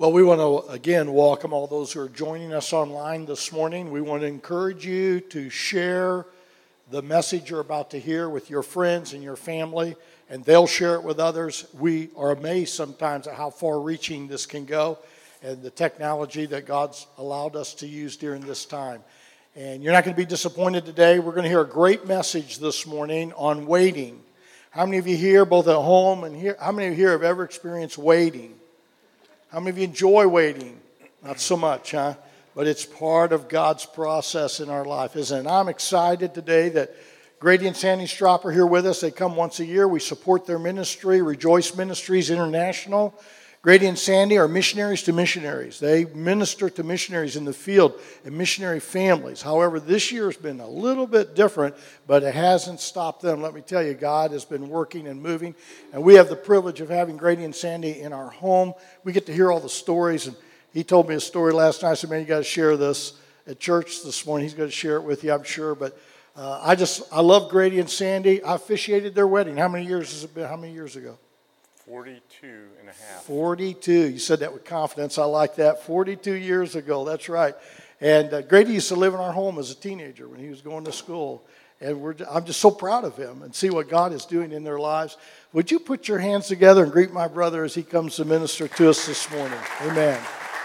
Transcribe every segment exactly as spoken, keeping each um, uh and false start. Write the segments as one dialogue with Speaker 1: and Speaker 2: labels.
Speaker 1: Well, we want to, again, welcome all those who are joining us online this morning. We want to encourage you to share the message you're about to hear with your friends and your family, and they'll share it with others. We are amazed sometimes at how far-reaching this can go and the technology that God's allowed us to use during this time. And you're not going to be disappointed today. We're going to hear a great message this morning on waiting. How many of you here, both at home and here, how many of you here have ever experienced waiting? How many of you enjoy waiting? Not so much, huh? But it's part of God's process in our life, isn't it? And I'm excited today that Grady and Sandy Strop are here with us. They come once a year. We support their ministry, Rejoice Ministries International. Grady and Sandy are missionaries to missionaries. They minister to missionaries in the field and missionary families. However, this year has been a little bit different, but it hasn't stopped them. Let me tell you, God has been working and moving. And we have the privilege of having Grady and Sandy in our home. We get to hear all the stories. And he told me a story last night. I said, man, you got to share this at church this morning. He's going to share it with you, I'm sure. But uh, I just, I love Grady and Sandy. I officiated their wedding. How many years has it been? How many years ago?
Speaker 2: forty-two and a half.
Speaker 1: forty-two. You said that with confidence. I like that. forty-two years ago. That's right. And uh, Grady used to live in our home as a teenager when he was going to school. And we're, I'm just so proud of him and see what God is doing in their lives. Would you put your hands together and greet my brother as he comes to minister to us this morning? Amen.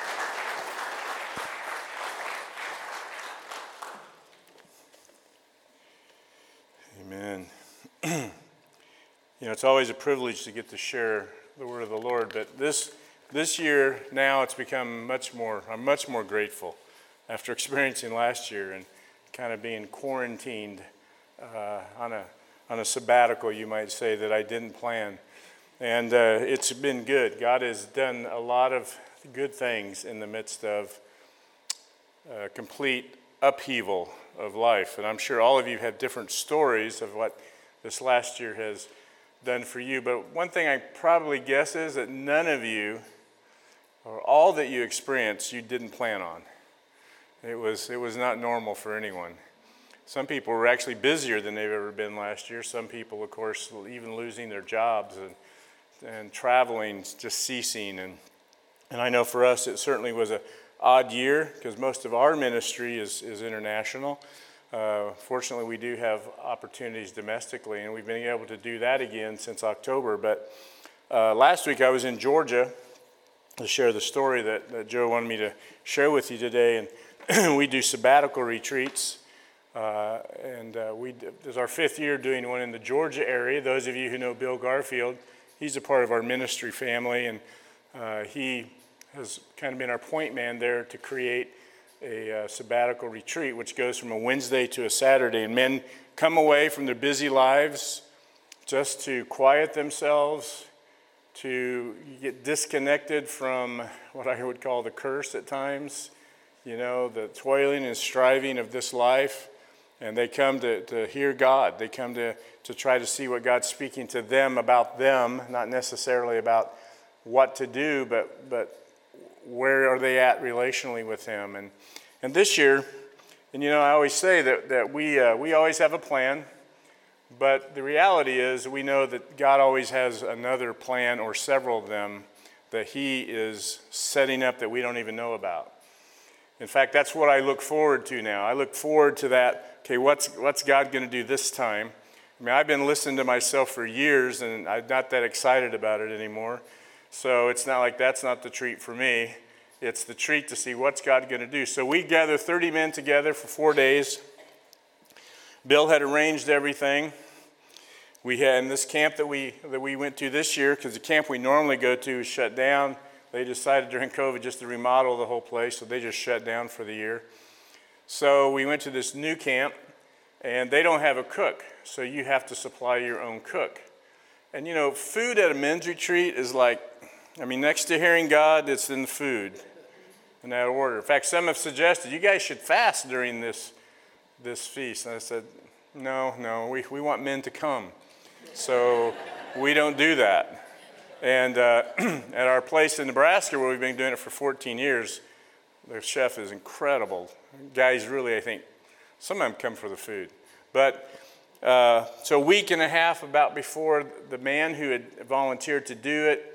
Speaker 2: Amen. You know, it's always a privilege to get to share the word of the Lord, but this this year now it's become much more, I'm much more grateful after experiencing last year and kind of being quarantined uh, on a on a sabbatical, you might say, that I didn't plan. And uh, it's been good. God has done a lot of good things in the midst of uh, complete upheaval of life. And I'm sure all of you have different stories of what this last year has done for you. But one thing I probably guess is that none of you, or all that you experienced, you didn't plan on. It was it was not normal for anyone. Some people were actually busier than they've ever been last year. Some people, of course, even losing their jobs and and traveling just ceasing. And and I know for us it certainly was an odd year because most of our ministry is is international. Uh, fortunately, we do have opportunities domestically, and we've been able to do that again since October. But uh, last week I was in Georgia to share the story that, that Joe wanted me to share with you today. And we do sabbatical retreats, uh, and uh, we this is our fifth year doing one in the Georgia area. Those of you who know Bill Garfield, he's a part of our ministry family, and uh, he has kind of been our point man there to create a uh, sabbatical retreat, which goes from a Wednesday to a Saturday. And men come away from their busy lives just to quiet themselves, to get disconnected from what I would call the curse at times, you know, the toiling and striving of this life. And they come to, to hear God. They come to, to try to see what God's speaking to them about them, not necessarily about what to do, but but where are they at relationally with Him. And and this year, and you know, I always say that, that we uh, we always have a plan, but the reality is we know that God always has another plan or several of them that He is setting up that we don't even know about. In fact, that's what I look forward to now. I look forward to that, okay, what's what's God going to do this time? I mean, I've been listening to myself for years, and I'm not that excited about it anymore. So it's not like that's not the treat for me. It's the treat to see what's God going to do. So we gather thirty men together for four days. Bill had arranged everything. We had in this camp that we that we went to this year, because the camp we normally go to is shut down. They decided during COVID just to remodel the whole place, so they just shut down for the year. So we went to this new camp, and they don't have a cook, so you have to supply your own cook. And you know, food at a men's retreat is like, I mean, next to hearing God, it's in the food, in that order. In fact, some have suggested you guys should fast during this this feast. And I said, no, no, we, we want men to come. So we don't do that. And uh, at our place in Nebraska, where we've been doing it for fourteen years, the chef is incredible. Guys really, I think, some of them come for the food. But uh, so a week and a half about before, the man who had volunteered to do it,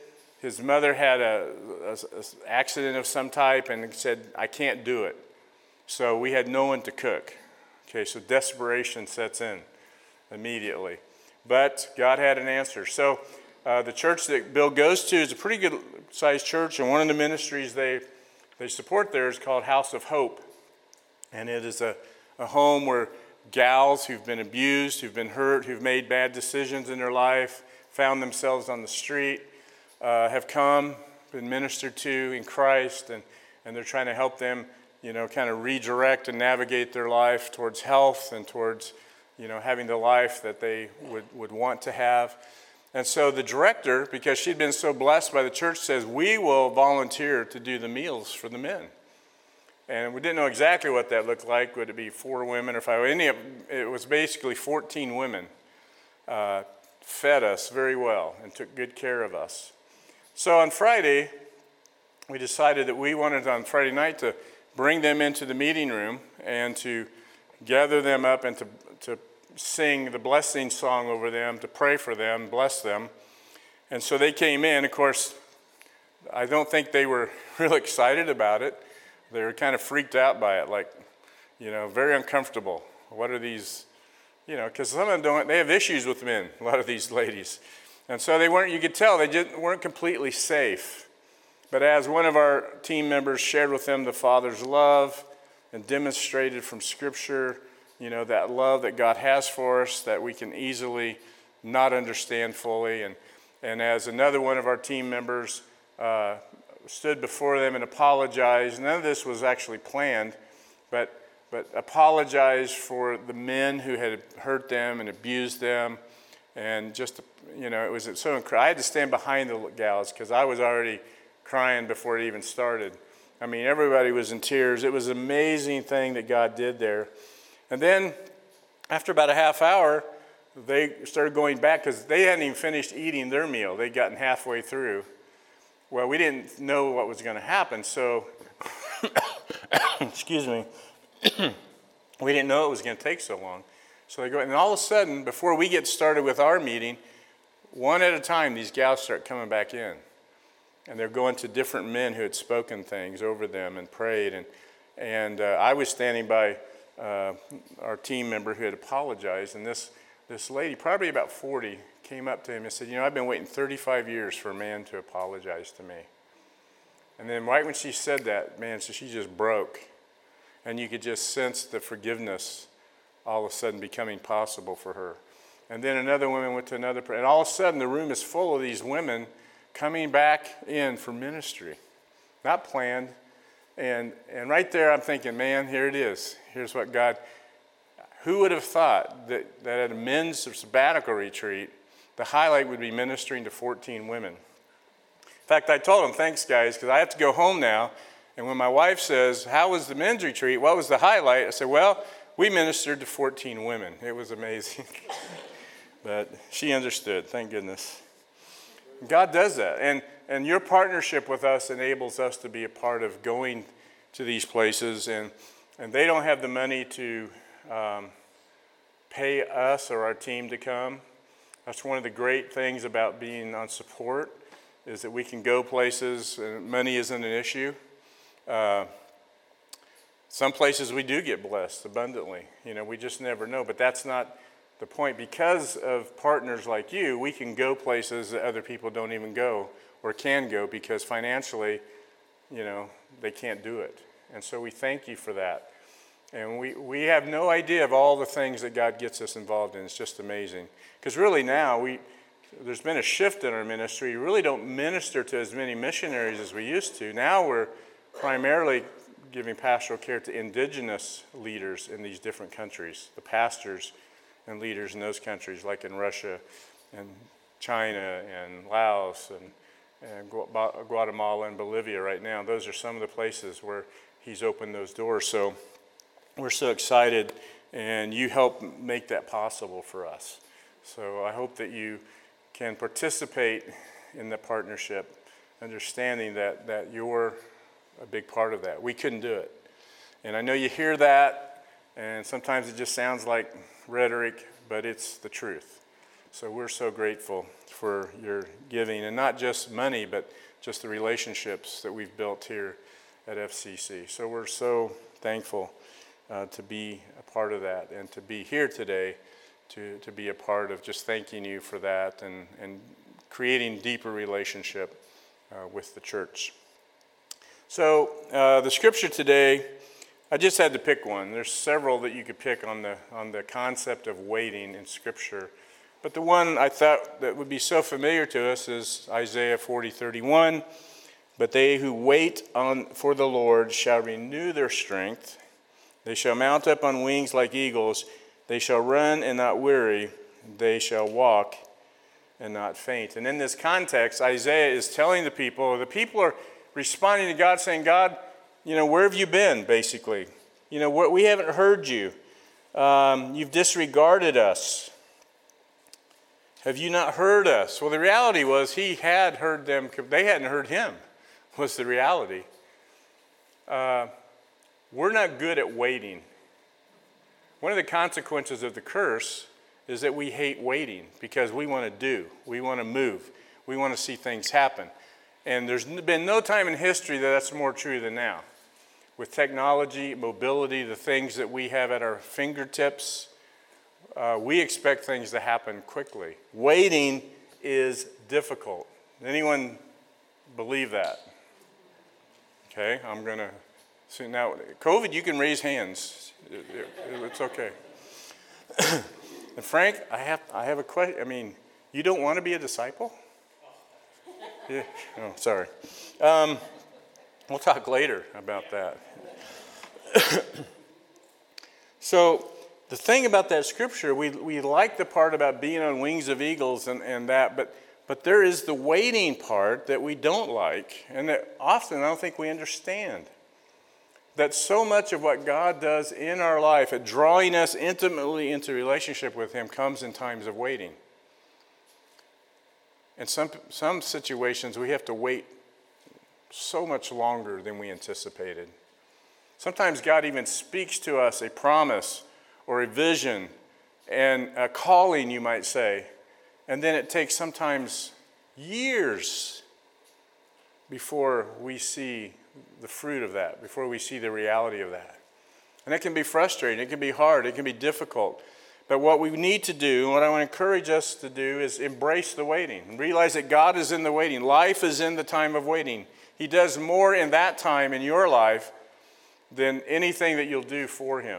Speaker 2: his mother had a, a, a accident of some type and said, I can't do it. So we had no one to cook. Okay, so desperation sets in immediately. But God had an answer. So uh, the church that Bill goes to is a pretty good sized church, and one of the ministries they, they support there is called House of Hope. And it is a, a home where gals who've been abused, who've been hurt, who've made bad decisions in their life, found themselves on the street, uh, have come, been ministered to in Christ, and, and they're trying to help them, you know, kind of redirect and navigate their life towards health and towards, you know, having the life that they would, would want to have. And so the director, because she'd been so blessed by the church, says, we will volunteer to do the meals for the men. And we didn't know exactly what that looked like. Would it be four women or five? Any of, it was basically fourteen women uh, fed us very well and took good care of us. So on Friday, we decided that we wanted on Friday night to bring them into the meeting room and to gather them up and to, to sing the blessing song over them, to pray for them, bless them. And so they came in. Of course, I don't think they were real excited about it. They were kind of freaked out by it, like, you know, very uncomfortable. What are these, you know, because some of them don't, they have issues with men, a lot of these ladies. And so they weren't, you could tell, they just weren't completely safe. But as one of our team members shared with them the Father's love and demonstrated from Scripture, you know, that love that God has for us that we can easily not understand fully. And, and as another one of our team members uh, stood before them and apologized. None of this was actually planned, but but apologized for the men who had hurt them and abused them, and just, you know, it was so incredible. I had to stand behind the gals because I was already crying before it even started. I mean, everybody was in tears. It was an amazing thing that God did there. And then after about a half hour, they started going back because they hadn't even finished eating their meal. They'd gotten halfway through. Well, we didn't know what was going to happen, so, excuse me, we didn't know it was going to take so long. So they go, and all of a sudden, before we get started with our meeting, one at a time, these gals start coming back in. And they're going to different men who had spoken things over them and prayed. And, and uh, I was standing by uh, our team member who had apologized, and this, this lady, probably about forty, came up to him and said, you know, I've been waiting thirty-five years for a man to apologize to me. And then right when she said that, man, so she just broke. And you could just sense the forgiveness all of a sudden becoming possible for her. And then another woman went to another, and all of a sudden the room is full of these women coming back in for ministry. Not planned. And, and right there I'm thinking, man, here it is. Here's what God, who would have thought that, that at a men's sabbatical retreat, the highlight would be ministering to fourteen women. In fact, I told them, thanks, guys, because I have to go home now. And when my wife says, how was the men's retreat? What was the highlight? I said, well, we ministered to fourteen women. It was amazing. But she understood, thank goodness. God does that. And, and your partnership with us enables us to be a part of going to these places. And, and they don't have the money to um, pay us or our team to come. That's one of the great things about being on support, is that we can go places and money isn't an issue. Uh, some places we do get blessed abundantly. You know, we just never know, but that's not the point. Because of partners like you, we can go places that other people don't even go or can go because financially, you know, they can't do it. And so we thank you for that. And we, we have no idea of all the things that God gets us involved in. It's just amazing. Because really now, we there's been a shift in our ministry. We really don't minister to as many missionaries as we used to. Now we're primarily giving pastoral care to indigenous leaders in these different countries, the pastors and leaders in those countries, like in Russia and China and Laos and, and Guatemala and Bolivia right now. Those are some of the places where he's opened those doors. So we're so excited, and you help make that possible for us. So I hope that you can participate in the partnership, understanding that, that you're a big part of that. We couldn't do it. And I know you hear that, and sometimes it just sounds like rhetoric, but it's the truth. So we're so grateful for your giving, and not just money, but just the relationships that we've built here at F C C. So we're so thankful uh, to be a part of that and to be here today to, to be a part of just thanking you for that and, and creating deeper relationship uh, with the church. So uh, the scripture today, I just had to pick one. There's several that you could pick on the on the concept of waiting in scripture. But the one I thought that would be so familiar to us is Isaiah forty thirty-one. But they who wait on for the Lord shall renew their strength. They shall mount up on wings like eagles. They shall run and not weary. They shall walk and not faint. And in this context, Isaiah is telling the people, the people are responding to God saying, God, you know, where have you been, basically? You know, we haven't heard you. Um, you've disregarded us. Have you not heard us? Well, the reality was he had heard them. They hadn't heard him, was the reality. Uh, we're not good at waiting. One of the consequences of the curse is that we hate waiting because we want to do. We want to move. We want to see things happen. And there's been no time in history that that's more true than now. With technology, mobility, the things that we have at our fingertips, uh, we expect things to happen quickly. Waiting is difficult. Anyone believe that? Okay, I'm going to see now. COVID, you can raise hands. It, it, it's okay. And Frank, I have I have a question. I mean, you don't want to be a disciple? Yeah. Oh, sorry. Um, we'll talk later about that. So the thing about that scripture, we we like the part about being on wings of eagles and, and that, but but there is the waiting part that we don't like, and that often I don't think we understand. That so much of what God does in our life, at drawing us intimately into relationship with him, comes in times of waiting. In some some situations, we have to wait so much longer than we anticipated. Sometimes God even speaks to us a promise or a vision and a calling, you might say, and then it takes sometimes years before we see the fruit of that, before we see the reality of that. And it can be frustrating, it can be hard, it can be difficult. But what we need to do, and what I want to encourage us to do, is embrace the waiting and realize that God is in the waiting. Life is in the time of waiting. He does more in that time in your life than anything that you'll do for him.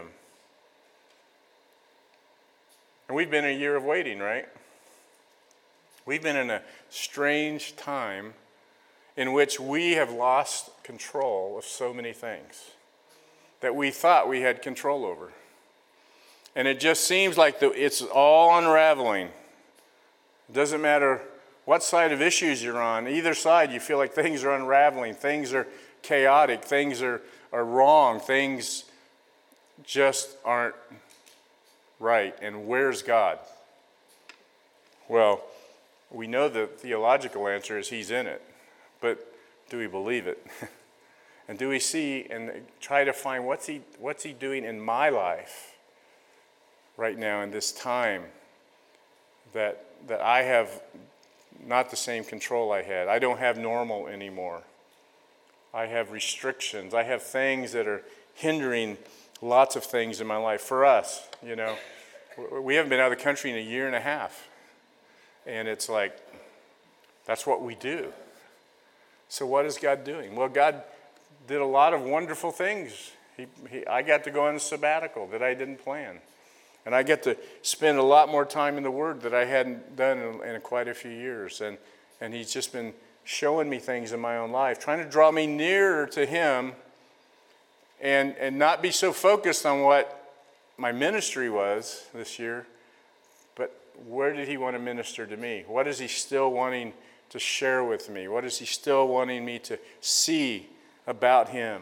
Speaker 2: And we've been in a year of waiting, right? We've been in a strange time in which we have lost control of so many things that we thought we had control over. And it just seems like the, it's all unraveling. It doesn't matter what side of issues you're on. Either side, you feel like things are unraveling. Things are chaotic. Things are, are wrong. Things just aren't right. And where's God? Well, we know the theological answer is he's in it. But do we believe it? And do we see and try to find what's he what's he doing in my life right now in this time that that I have not the same control I had. I don't have normal anymore. I have restrictions. I have things that are hindering lots of things in my life. For us, you know, we haven't been out of the country in a year and a half. And it's like, that's what we do. So what is God doing? Well, God did a lot of wonderful things. He, he, I got to go on a sabbatical that I didn't plan. And I get to spend a lot more time in the Word that I hadn't done in, in quite a few years. And, and he's just been showing me things in my own life, trying to draw me nearer to him and, and not be so focused on what my ministry was this year, but where did he want to minister to me? What is he still wanting to share with me? What is he still wanting me to see about him?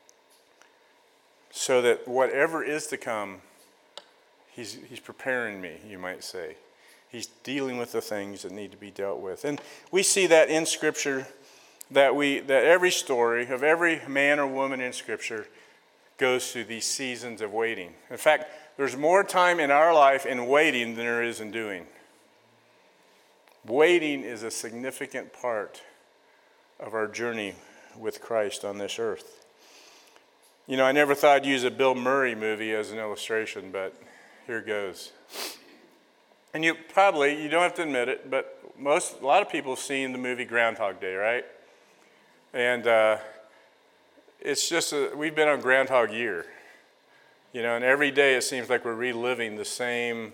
Speaker 2: So that whatever is to come, he's he's preparing me, you might say. He's dealing with the things that need to be dealt with. And we see that in Scripture, that we that every story of every man or woman in Scripture goes through these seasons of waiting. In fact, there's more time in our life in waiting than there is in doing. Waiting is a significant part of our journey with Christ on this earth. You know, I never thought I'd use a Bill Murray movie as an illustration, but here goes. And you probably, you don't have to admit it, but most, a lot of people have seen the movie Groundhog Day, right? And uh, it's just, a, we've been on Groundhog Year. You know, and every day it seems like we're reliving the same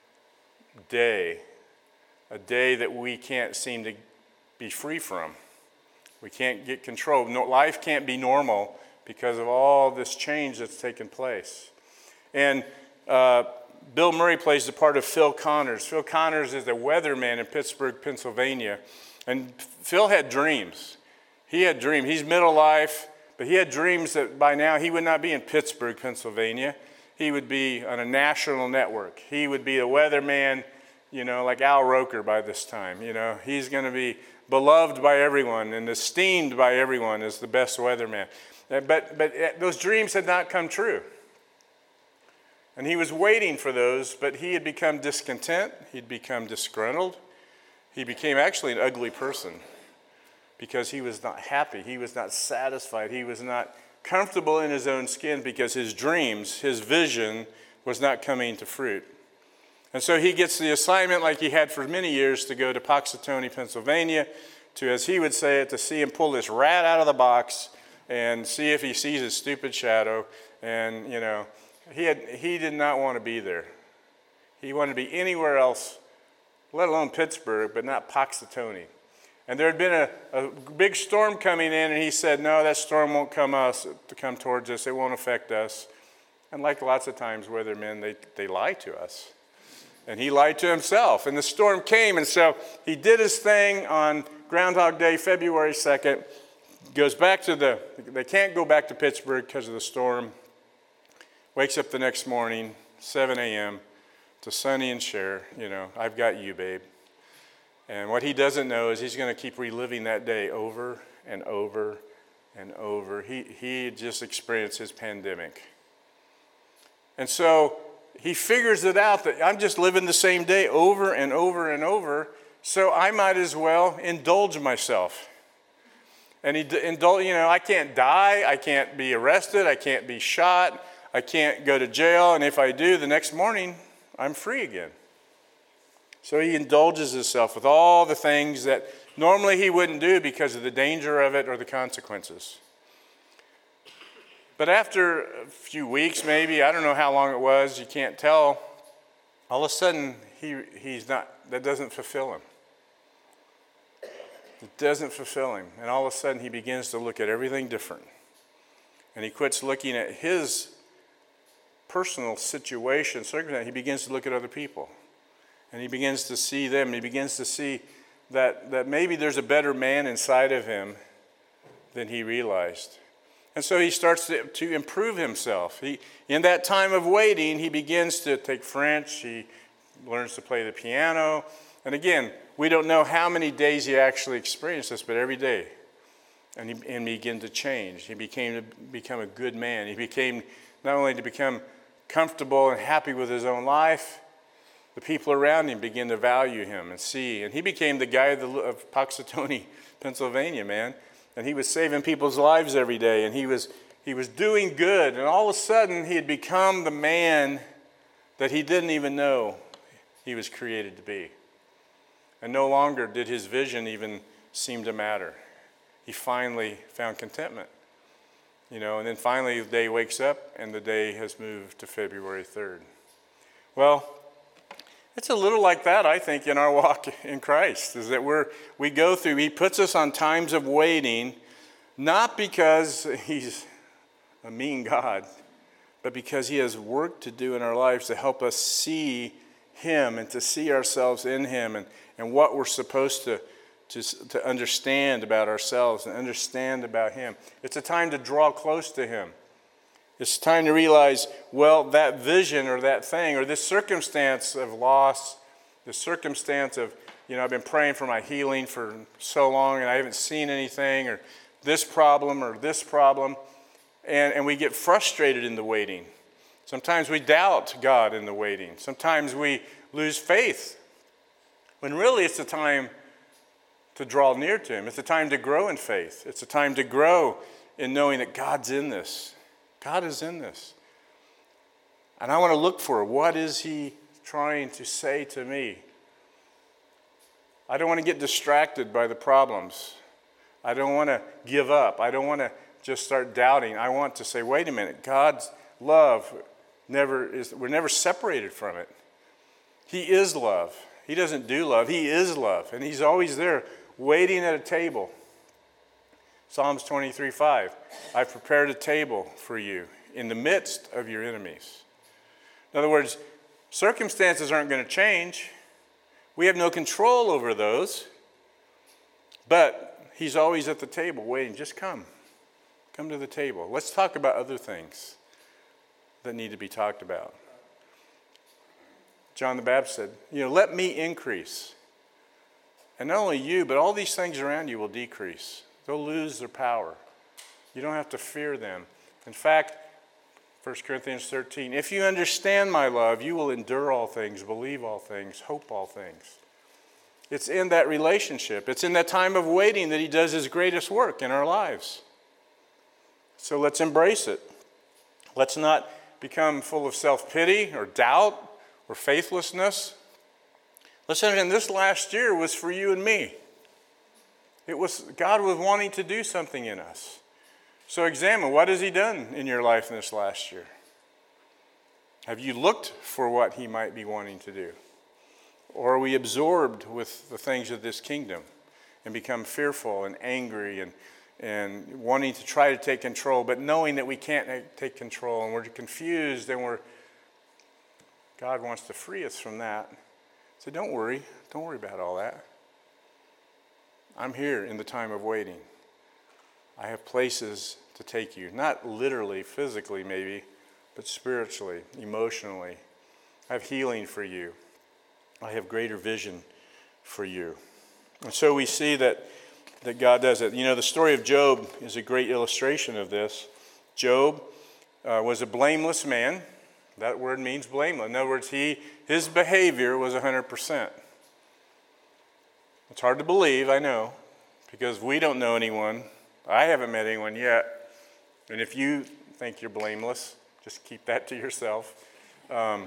Speaker 2: day, a day that we can't seem to be free from. We can't get control. No, life can't be normal because of all this change that's taken place. And uh, Bill Murray plays the part of Phil Connors. Phil Connors is a weatherman in Pittsburgh, Pennsylvania. And Phil had dreams. He had dreams. He's middle life, but he had dreams that by now he would not be in Pittsburgh, Pennsylvania. He would be on a national network. He would be a weatherman, you know, like Al Roker by this time. You know, he's going to be beloved by everyone and esteemed by everyone as the best weatherman. But, but those dreams had not come true. And he was waiting for those, but he had become discontent. He'd become disgruntled. He became actually an ugly person because he was not happy. He was not satisfied. He was not comfortable in his own skin because his dreams, his vision was not coming to fruit. And so he gets the assignment, like he had for many years, to go to Puxatawny, Pennsylvania, to, as he would say it, to see him pull this rat out of the box and see if he sees his stupid shadow. And, you know, he had he did not want to be there. He wanted to be anywhere else, let alone Pittsburgh, but not Puxatawny. And there had been a, a big storm coming in, and he said, no, that storm won't come us to come towards us. It won't affect us. And like lots of times weathermen, they, they lie to us. And he lied to himself. And the storm came, and so he did his thing on Groundhog Day, February second. Goes back to the, they can't go back to Pittsburgh because of the storm. Wakes up the next morning, seven a.m., to Sonny and Cher, you know, I've got you, babe. And what he doesn't know is he's going to keep reliving that day over and over and over. He, he just experienced his pandemic. And so he figures it out that I'm just living the same day over and over and over, so I might as well indulge myself. And he indulge, you know, I can't die, I can't be arrested, I can't be shot, I can't go to jail, and if I do, the next morning, I'm free again. So he indulges himself with all the things that normally he wouldn't do because of the danger of it or the consequences. But after a few weeks, maybe, I don't know how long it was, you can't tell, all of a sudden, he he's not, that doesn't fulfill him. It doesn't fulfill him. And all of a sudden, he begins to look at everything different. And he quits looking at his personal situation, circumstance. He begins to look at other people. And he begins to see them. He begins to see that, that maybe there's a better man inside of him than he realized. And so he starts to, to improve himself. He, in that time of waiting, he begins to take French. He learns to play the piano. And again, we don't know how many days he actually experienced this, but every day. And he and began to change. He became to become a good man. He became not only to become comfortable and happy with his own life, the people around him began to value him and see. And he became the guy of, the, of Puxatawny, Pennsylvania, man. And he was saving people's lives every day. And he was he was doing good. And all of a sudden, he had become the man that he didn't even know he was created to be. And no longer did his vision even seem to matter. He finally found contentment. You know, and then finally the day wakes up and the day has moved to February third. Well, it's a little like that, I think, in our walk in Christ, is that we're we go through, he puts us on times of waiting, not because he's a mean God, but because he has work to do in our lives to help us see him and to see ourselves in him and, and what we're supposed to, to, to understand about ourselves and understand about him. It's a time to draw close to him. It's time to realize, well, that vision or that thing or this circumstance of loss, the circumstance of, you know, I've been praying for my healing for so long and I haven't seen anything, or this problem or this problem, and, and we get frustrated in the waiting. Sometimes we doubt God in the waiting. Sometimes we lose faith When really it's a time to draw near to him. It's a time to grow in faith. It's a time to grow in knowing that God's in this. God is in this. And I want to look for what is he trying to say to me. I don't want to get distracted by the problems. I don't want to give up. I don't want to just start doubting. I want to say, wait a minute, God's love never is, we're never separated from it. He is love. He doesn't do love. He is love. And he's always there waiting at a table. Psalms twenty-three five, I've prepared a table for you in the midst of your enemies. In other words, circumstances aren't going to change. We have no control over those. But he's always at the table waiting. Just come. Come to the table. Let's talk about other things that need to be talked about. John the Baptist said, you know, let me increase. And not only you, but all these things around you will decrease. They'll lose their power. You don't have to fear them. In fact, First Corinthians thirteen, if you understand my love, you will endure all things, believe all things, hope all things. It's in that relationship. It's in that time of waiting that he does his greatest work in our lives. So let's embrace it. Let's not become full of self-pity or doubt or faithlessness. Listen, and this last year was for you and me. It was, God was wanting to do something in us. So examine, what has he done in your life in this last year? Have you looked for what he might be wanting to do? Or are we absorbed with the things of this kingdom and become fearful and angry and, and wanting to try to take control, but knowing that we can't take control and we're confused and we're, God wants to free us from that. So don't worry. Don't worry about all that. I'm here in the time of waiting. I have places to take you, not literally, physically maybe, but spiritually, emotionally. I have healing for you. I have greater vision for you. And so we see that, that God does it. You know, the story of Job is a great illustration of this. Job uh, was a blameless man. That word means blameless. In other words, he his behavior was one hundred percent. It's hard to believe, I know, because we don't know anyone. I haven't met anyone yet. And if you think you're blameless, just keep that to yourself. Um,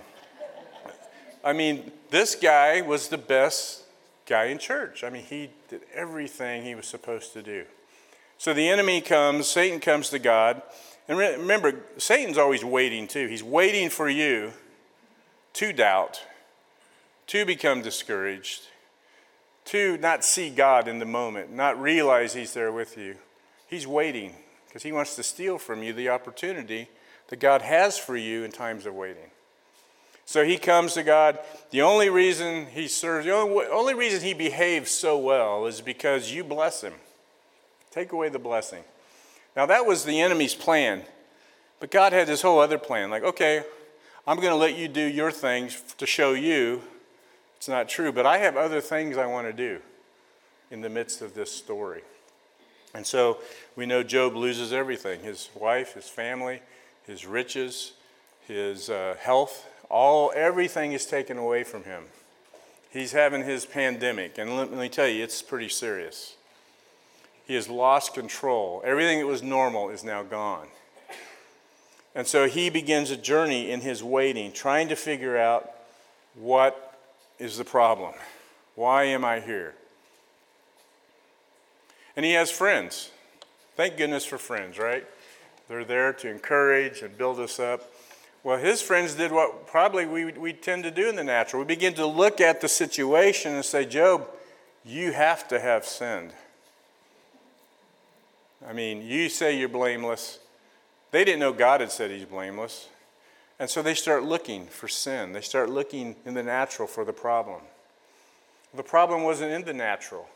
Speaker 2: I mean, this guy was the best guy in church. I mean, he did everything he was supposed to do. So the enemy comes, Satan comes to God. And remember, Satan's always waiting too. He's waiting for you to doubt, to become discouraged, to not see God in the moment, not realize he's there with you. He's waiting because he wants to steal from you the opportunity that God has for you in times of waiting. So he comes to God. The only reason he serves, the only, only reason he behaves so well is because you bless him. Take away the blessing. Now that was the enemy's plan. But God had this whole other plan. Like, okay, I'm going to let you do your things to show you it's not true. But I have other things I want to do in the midst of this story. And so we know Job loses everything. His wife, his family, his riches, his uh, health, all everything is taken away from him. He's having his pandemic. And let, let me tell you, it's pretty serious. He has lost control. Everything that was normal is now gone. And so he begins a journey in his waiting, trying to figure out what is the problem. Why am I here? And he has friends. Thank goodness for friends, right? They're there to encourage and build us up. Well, his friends did what probably we, we tend to do in the natural. We begin to look at the situation and say, Job, you have to have sinned. I mean, you say you're blameless. They didn't know God had said he's blameless. And so they start looking for sin. They start looking in the natural for the problem. The problem wasn't in the natural.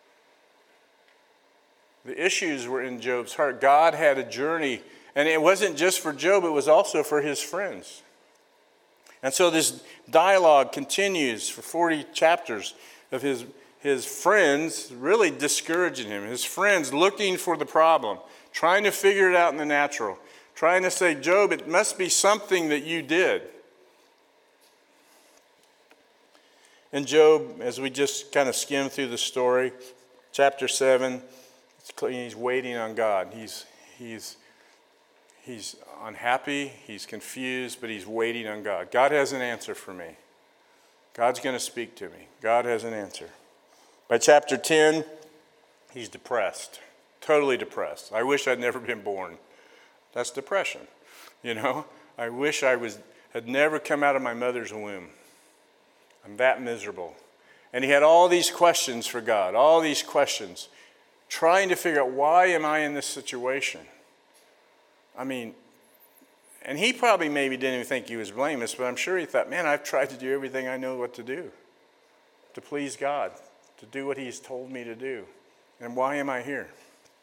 Speaker 2: The issues were in Job's heart. God had a journey, and it wasn't just for Job, it was also for his friends. And so this dialogue continues for forty chapters of his, his friends really discouraging him, his friends looking for the problem, trying to figure it out in the natural, trying to say, Job, it must be something that you did. in Job, as we just kind of skim through the story, chapter seven, it's clear he's waiting on God. He's, he's, he's unhappy, he's confused, but he's waiting on God. God has an answer for me. God's going to speak to me. God has an answer. By chapter ten, he's depressed, totally depressed. I wish I'd never been born. That's depression, you know. I wish I was had never come out of my mother's womb. I'm that miserable. And he had all these questions for God, all these questions, trying to figure out, why am I in this situation? I mean, and he probably maybe didn't even think he was blameless, but I'm sure he thought, man, I've tried to do everything I know what to do, to please God, to do what he's told me to do. And why am I here?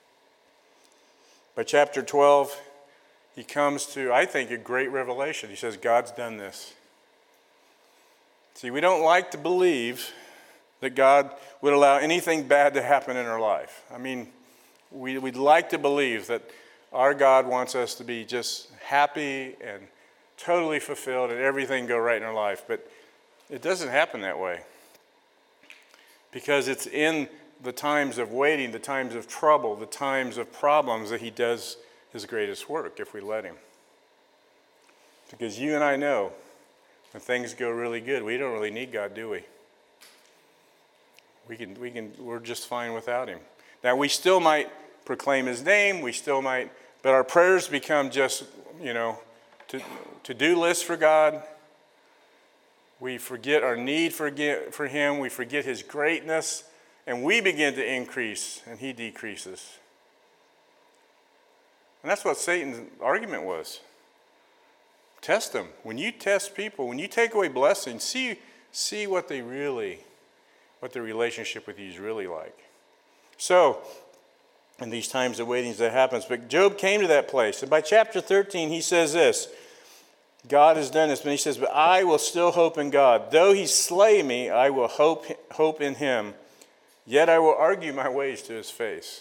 Speaker 2: By chapter twelve, he comes to, I think, a great revelation. He says, God's done this. See, we don't like to believe that God would allow anything bad to happen in our life. I mean, we, we'd like to believe that our God wants us to be just happy and totally fulfilled and everything go right in our life. But it doesn't happen that way. Because it's in the times of waiting, the times of trouble, the times of problems that he does his greatest work, if we let him. Because you and I know, when things go really good, we don't really need God, do we? We can, we can, we're just fine without him. Now, we still might proclaim his name, we still might, but our prayers become just, you know, to, to-do lists for God. We forget our need for, for him, we forget his greatness, and we begin to increase, and he decreases. And that's what Satan's argument was. Test them. When you test people, when you take away blessings, see, see what they really, what their relationship with you is really like. So, in these times of waiting, that happens. But Job came to that place. And by chapter thirteen, he says this. God has done this. But he says, but I will still hope in God. Though he slay me, I will hope, hope in him. Yet I will argue my ways to his face.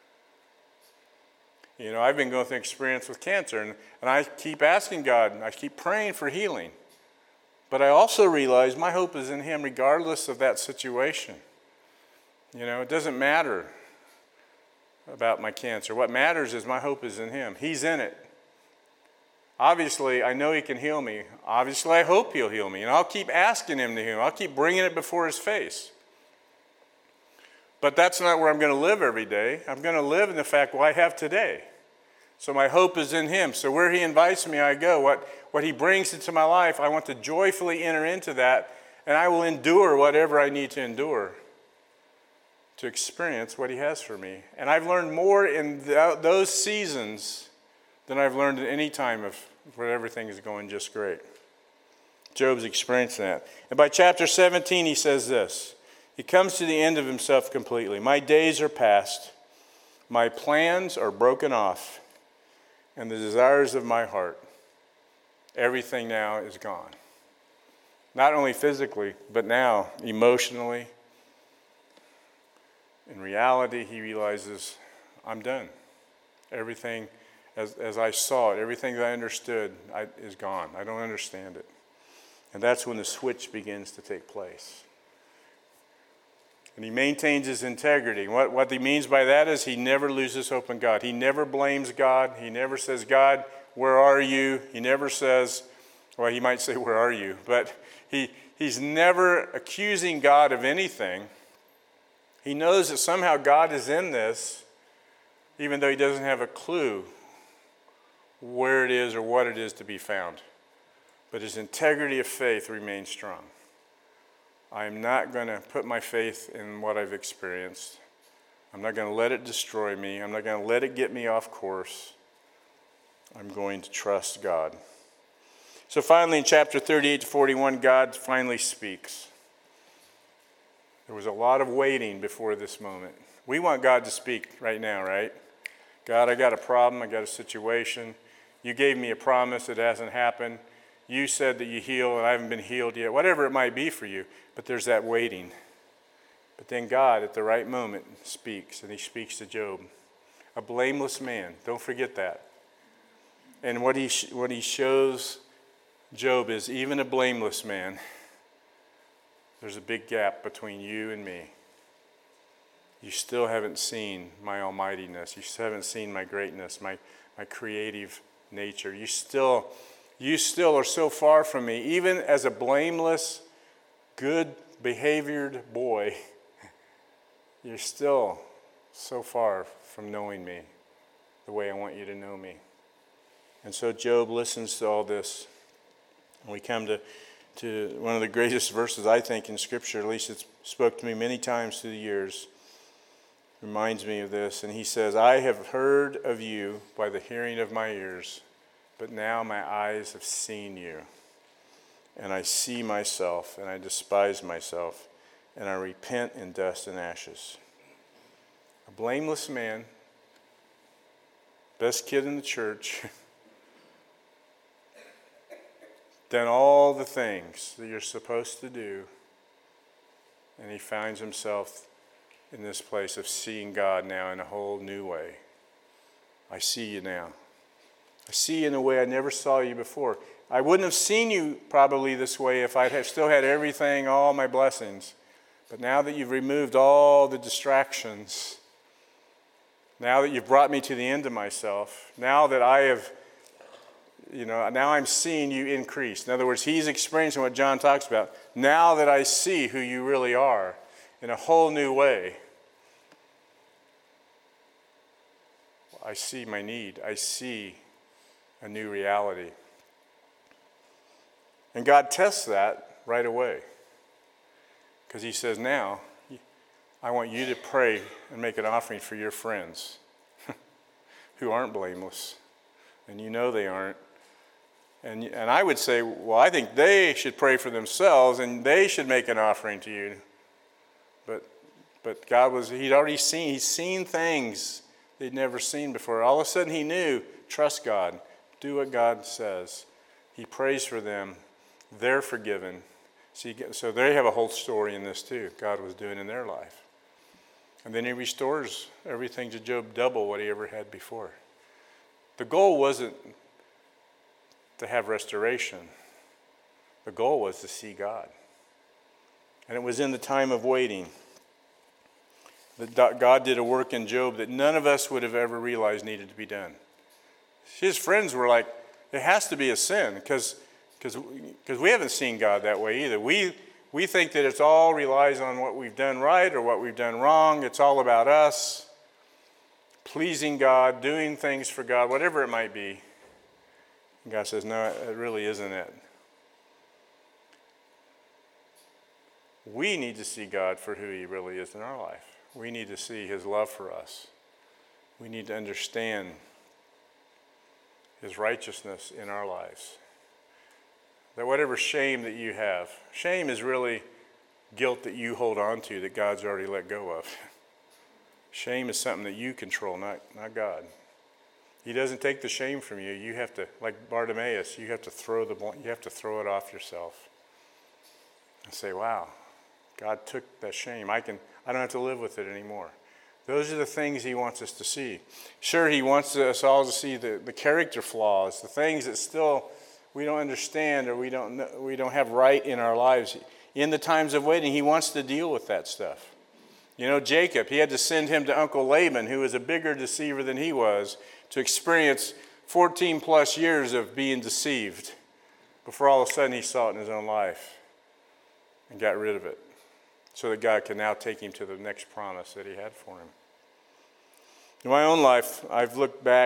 Speaker 2: You know, I've been going through an experience with cancer, and, and I keep asking God, and I keep praying for healing. But I also realize my hope is in him regardless of that situation. You know, it doesn't matter about my cancer. What matters is my hope is in him. He's in it. Obviously, I know he can heal me. Obviously, I hope he'll heal me. And I'll keep asking him to heal me. I'll keep bringing it before his face. But that's not where I'm going to live every day. I'm going to live in the fact, well, I have today. So my hope is in him. So where he invites me, I go. What, what he brings into my life, I want to joyfully enter into that, and I will endure whatever I need to endure to experience what he has for me. And I've learned more in th- those seasons than I've learned at any time of where everything is going just great. Job's experienced that. And by chapter seventeen, he says this. He comes to the end of himself completely. My days are past. My plans are broken off. And the desires of my heart, everything now is gone. Not only physically, but now emotionally. In reality, he realizes, I'm done. Everything, as, as I saw it, everything that I understood I, is gone. I don't understand it. And that's when the switch begins to take place. And he maintains his integrity. What, what he means by that is he never loses hope in God. He never blames God. He never says, God, where are you? He never says, well, he might say, where are you? But he, he's never accusing God of anything. He knows that somehow God is in this, even though he doesn't have a clue where it is or what it is to be found. But his integrity of faith remains strong. I'm not going to put my faith in what I've experienced. I'm not going to let it destroy me. I'm not going to let it get me off course. I'm going to trust God. So finally, in chapter thirty-eight to forty-one, God finally speaks. There was a lot of waiting before this moment. We want God to speak right now, right? God, I got a problem. I got a situation. You gave me a promise. It hasn't happened. You said that you heal, and I haven't been healed yet. Whatever it might be for you. But there's that waiting. But then God, at the right moment, speaks, and he speaks to Job. A blameless man. Don't forget that. And what he, what he shows Job is even a blameless man there's a big gap between you and me. You still haven't seen my almightiness. You still haven't seen my greatness, my, my creative nature. You still, you still are so far from me. Even as a blameless, good behaviored boy, you're still so far from knowing me the way I want you to know me. And so Job listens to all this. And we come to, to one of the greatest verses, I think, in Scripture. At least it's spoke to me many times through the years. Reminds me of this. And he says, I have heard of you by the hearing of my ears, but now my eyes have seen you. And I see myself, and I despise myself, and I repent in dust and ashes. A blameless man, best kid in the church, done all the things that you're supposed to do, and he finds himself in this place of seeing God now in a whole new way. I see you now. I see you in a way I never saw you before. I wouldn't have seen you probably this way if I had still had everything, all my blessings. But now that you've removed all the distractions, now that you've brought me to the end of myself, now that I have, you know, now I'm seeing you increase. In other words, he's experiencing what John talks about. Now that I see who you really are in a whole new way, I see my need. I see a new reality. And God tests that right away. Because he says, now, I want you to pray and make an offering for your friends who aren't blameless. And you know they aren't. And, and I would say, well, I think they should pray for themselves and they should make an offering to you. But but God was, he'd already seen, he's seen things they'd never seen before. All of a sudden he knew, trust God. Do what God says. He prays for them. They're forgiven. See, so they have a whole story in this too, God was doing in their life. And then he restores everything to Job double what he ever had before. The goal wasn't to have restoration. The goal was to see God. And it was in the time of waiting that God did a work in Job that none of us would have ever realized needed to be done. His friends were like, it has to be a sin because because we haven't seen God that way either. We we think that it's all relies on what we've done right or what we've done wrong. It's all about us pleasing God, doing things for God, whatever it might be. And God says, no, it really isn't it. We need to see God for who he really is in our life. We need to see his love for us. We need to understand his righteousness in our lives. That whatever shame that you have, shame is really guilt that you hold on to that God's already let go of. Shame is something that you control, not, not God. He doesn't take the shame from you. You have to, like Bartimaeus, you have to throw the you have to throw it off yourself. And say, wow, God took that shame. I can I don't have to live with it anymore. Those are the things he wants us to see. Sure, he wants us all to see the, the character flaws, the things that still we don't understand or we don't know, we don't have right in our lives. In the times of waiting, he wants to deal with that stuff. You know, Jacob, he had to send him to Uncle Laban, who was a bigger deceiver than he was, to experience fourteen plus years of being deceived before all of a sudden he saw it in his own life and got rid of it so that God could now take him to the next promise that he had for him. In my own life, I've looked back,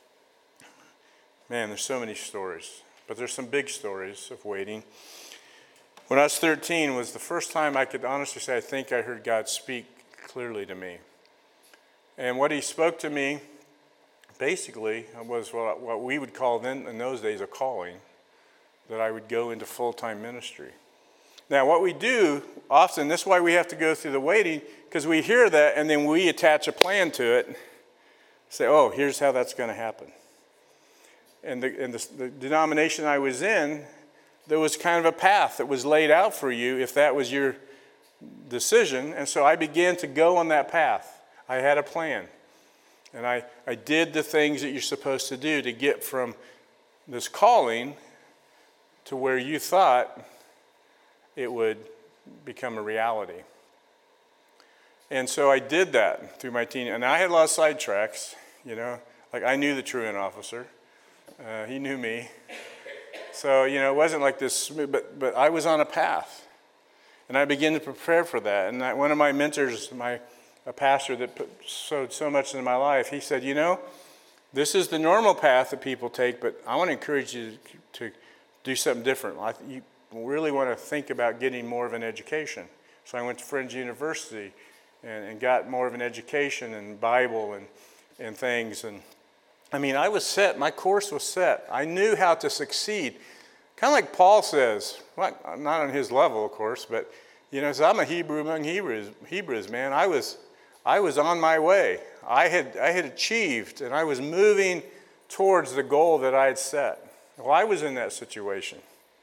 Speaker 2: man, there's so many stories, but there's some big stories of waiting. When I was thirteen was the first time I could honestly say I think I heard God speak clearly to me. And what he spoke to me basically was what we would call then in those days a calling, that I would go into full-time ministry. Now what we do often, this is why we have to go through the waiting, because we hear that and then we attach a plan to it, say, oh, here's how that's going to happen. And the, and the, the denomination I was in, there was kind of a path that was laid out for you if that was your decision. And so I began to go on that path. I had a plan. And I, I did the things that you're supposed to do to get from this calling to where you thought it would become a reality. And so I did that through my teen, and I had a lot of sidetracks, you know, like I knew the truant officer, uh, he knew me. So, you know, it wasn't like this smooth, but, but I was on a path. And I began to prepare for that. And I, one of my mentors, my a pastor that put, sowed so much into my life, he said, you know, this is the normal path that people take, but I want to encourage you to, to do something different. I, you really want to think about getting more of an education. So I went to Friends University and, and got more of an education in Bible and, and things. And I mean, I was set. My course was set. I knew how to succeed. Kind of like Paul says, well, not on his level, of course, but, you know, so I'm a Hebrew among Hebrews, Hebrews, man. I was, I was on my way. I had, I had achieved, and I was moving towards the goal that I had set. Well, I was in that situation.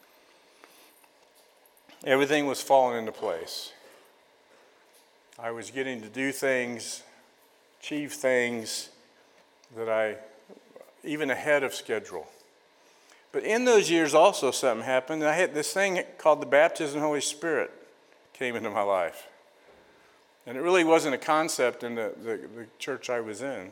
Speaker 2: Everything was falling into place. I was getting to do things, achieve things that I, even ahead of schedule. But in those years also something happened. I had this thing called the baptism of the Holy Spirit came into my life. And it really wasn't a concept in the, the, the church I was in.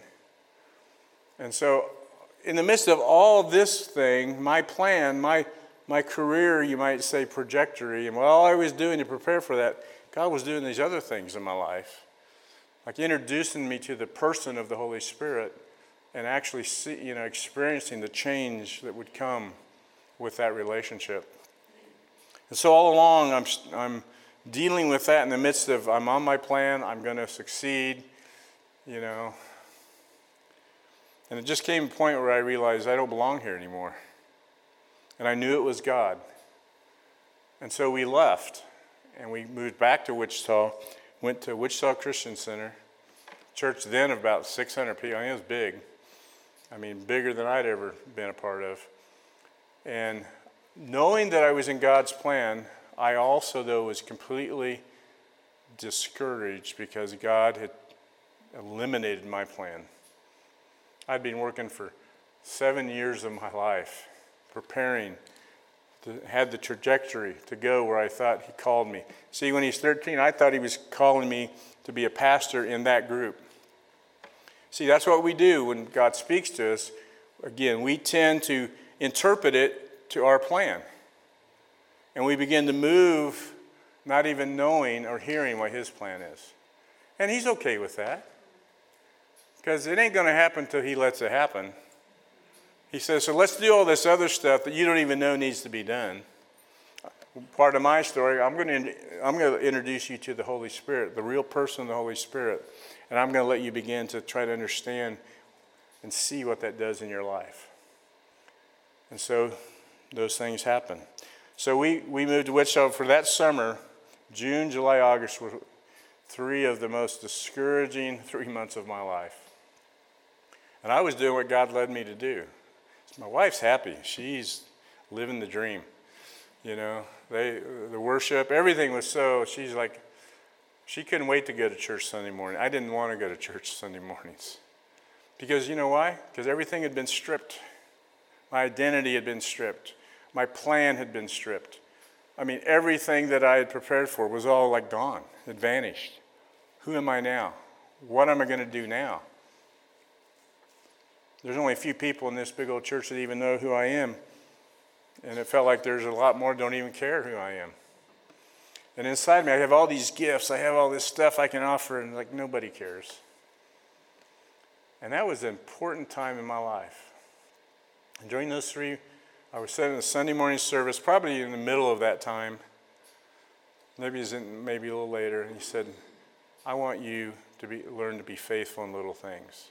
Speaker 2: And so in the midst of all this thing, my plan, my, my career, you might say, trajectory, and what all I was doing to prepare for that, God was doing these other things in my life. Like introducing me to the person of the Holy Spirit and actually see, you know, experiencing the change that would come with that relationship. And so all along, I'm I'm dealing with that in the midst of, I'm on my plan, I'm going to succeed, you know. And it just came a point where I realized I don't belong here anymore. And I knew it was God. And so we left, and we moved back to Wichita, went to Wichita Christian Center, church then of about six hundred people. I mean, it was big. I mean, bigger than I'd ever been a part of. And knowing that I was in God's plan, I also, though, was completely discouraged because God had eliminated my plan. I'd been working for seven years of my life, preparing, to, had the trajectory to go where I thought he called me. See, when he's thirteen, I thought he was calling me to be a pastor in that group. See, that's what we do when God speaks to us. Again, we tend to interpret it to our plan. And we begin to move not even knowing or hearing what his plan is. And he's okay with that. Because it ain't going to happen until he lets it happen. He says, so let's do all this other stuff that you don't even know needs to be done. Part of my story, I'm going to I'm going to introduce you to the Holy Spirit, the real person of the Holy Spirit. And I'm going to let you begin to try to understand and see what that does in your life. And so those things happen. So we, we moved to Wichita for that summer. June, July, August were three of the most discouraging three months of my life. And I was doing what God led me to do. So my wife's happy. She's living the dream. You know, they the worship, everything was so, she's like, she couldn't wait to go to church Sunday morning. I didn't want to go to church Sunday mornings. Because you know why? Because everything had been stripped. My identity had been stripped. My plan had been stripped. I mean, everything that I had prepared for was all like gone. It vanished. Who am I now? What am I going to do now? There's only a few people in this big old church that even know who I am. And it felt like there's a lot more that don't even care who I am. And inside me, I have all these gifts. I have all this stuff I can offer, and like nobody cares. And that was an important time in my life. And during those three, I was sitting in the Sunday morning service, probably in the middle of that time. Maybe it was in, maybe a little later. And he said, I want you to be, learn to be faithful in little things.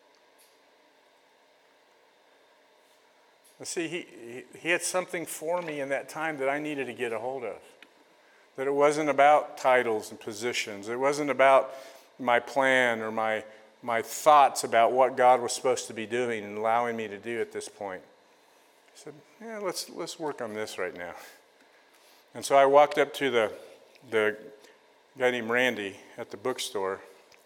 Speaker 2: And see, he, he, he had something for me in that time that I needed to get a hold of. That it wasn't about titles and positions. It wasn't about my plan or my, my thoughts about what God was supposed to be doing and allowing me to do at this point. I said, yeah, let's let's work on this right now. And so I walked up to the the guy named Randy at the bookstore.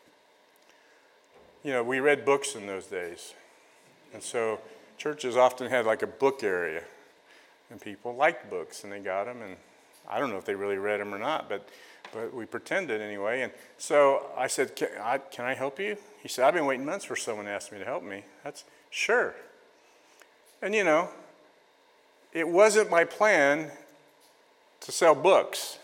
Speaker 2: You know, we read books in those days. And so churches often had like a book area. And people liked books, and they got them. And I don't know if they really read them or not, but but we pretended anyway. And so I said, can I, can I help you? He said, I've been waiting months for someone to ask me to help me. That's sure. And you know, it wasn't my plan to sell books.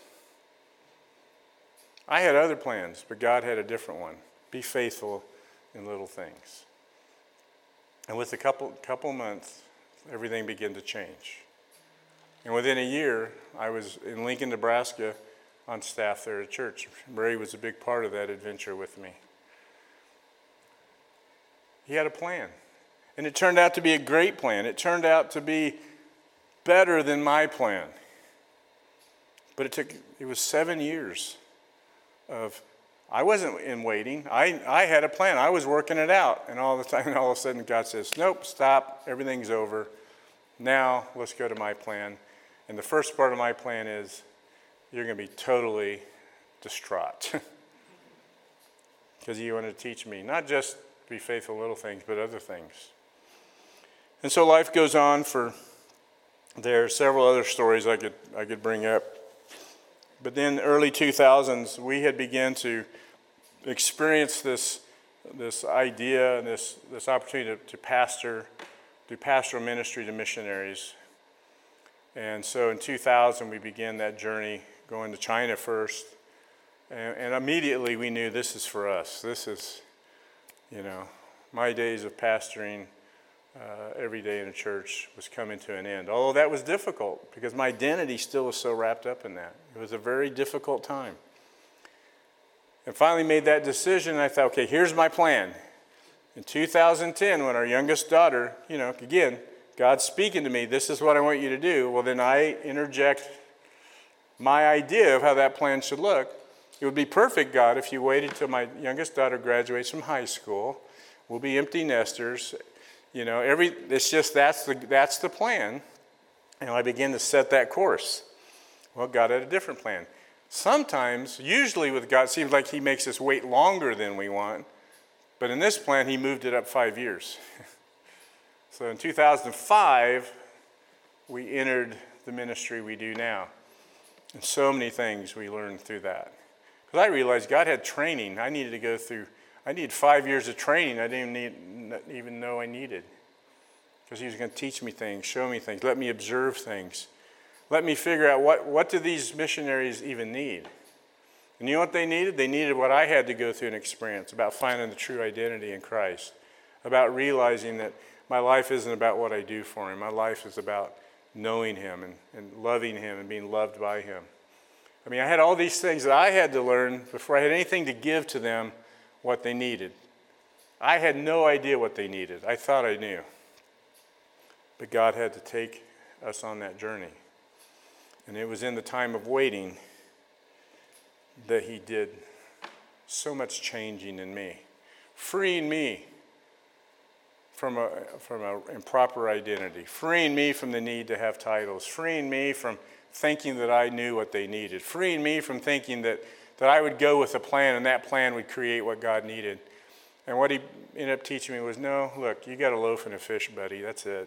Speaker 2: I had other plans, but God had a different one. Be faithful in little things. And with a couple couple months, everything began to change. And within a year, I was in Lincoln, Nebraska, on staff there at church. Ray was a big part of that adventure with me. He had a plan. And it turned out to be a great plan. It turned out to be better than my plan. But it took, it was seven years of, I wasn't in waiting. I, I had a plan. I was working it out. And all the time, and all of a sudden, God says, nope, stop. Everything's over. Now, let's go to my plan. And the first part of my plan is, you're going to be totally distraught. Because he wanted to teach me, not just be faithful in little things, but other things. And so life goes on for, there are several other stories I could I could bring up. But then early two thousands, we had begun to experience this this idea and this, this opportunity to, to pastor, do pastoral ministry to missionaries. And so in two thousand, we began that journey, going to China first. And, and immediately we knew this is for us. This is, you know, my days of pastoring uh, every day in a church was coming to an end. Although that was difficult because my identity still was so wrapped up in that. It was a very difficult time. And finally made that decision, and I thought, okay, here's my plan. In two thousand ten, when our youngest daughter, you know, again, God's speaking to me, this is what I want you to do. Well, then I interject my idea of how that plan should look. It would be perfect, God, if you waited till my youngest daughter graduates from high school. We'll be empty nesters. You know, every it's just that's the that's the plan. And I begin to set that course. Well, God had a different plan. Sometimes, usually with God, it seems like he makes us wait longer than we want. But in this plan, he moved it up five years. So in two thousand five, we entered the ministry we do now. And so many things we learned through that. Because I realized God had training I needed to go through. I needed five years of training I didn't need, even know I needed. Because he was going to teach me things, show me things, let me observe things. Let me figure out what, what do these missionaries even need. And you know what they needed? They needed what I had to go through and experience about finding the true identity in Christ. About realizing that my life isn't about what I do for him. My life is about knowing him and, and loving him and being loved by him. I mean, I had all these things that I had to learn before I had anything to give to them what they needed. I had no idea what they needed. I thought I knew. But God had to take us on that journey. And it was in the time of waiting that he did so much changing in me, freeing me from a from an improper identity, freeing me from the need to have titles, freeing me from thinking that I knew what they needed, freeing me from thinking that, that I would go with a plan and that plan would create what God needed. And what he ended up teaching me was, no, look, you got a loaf and a fish, buddy, that's it.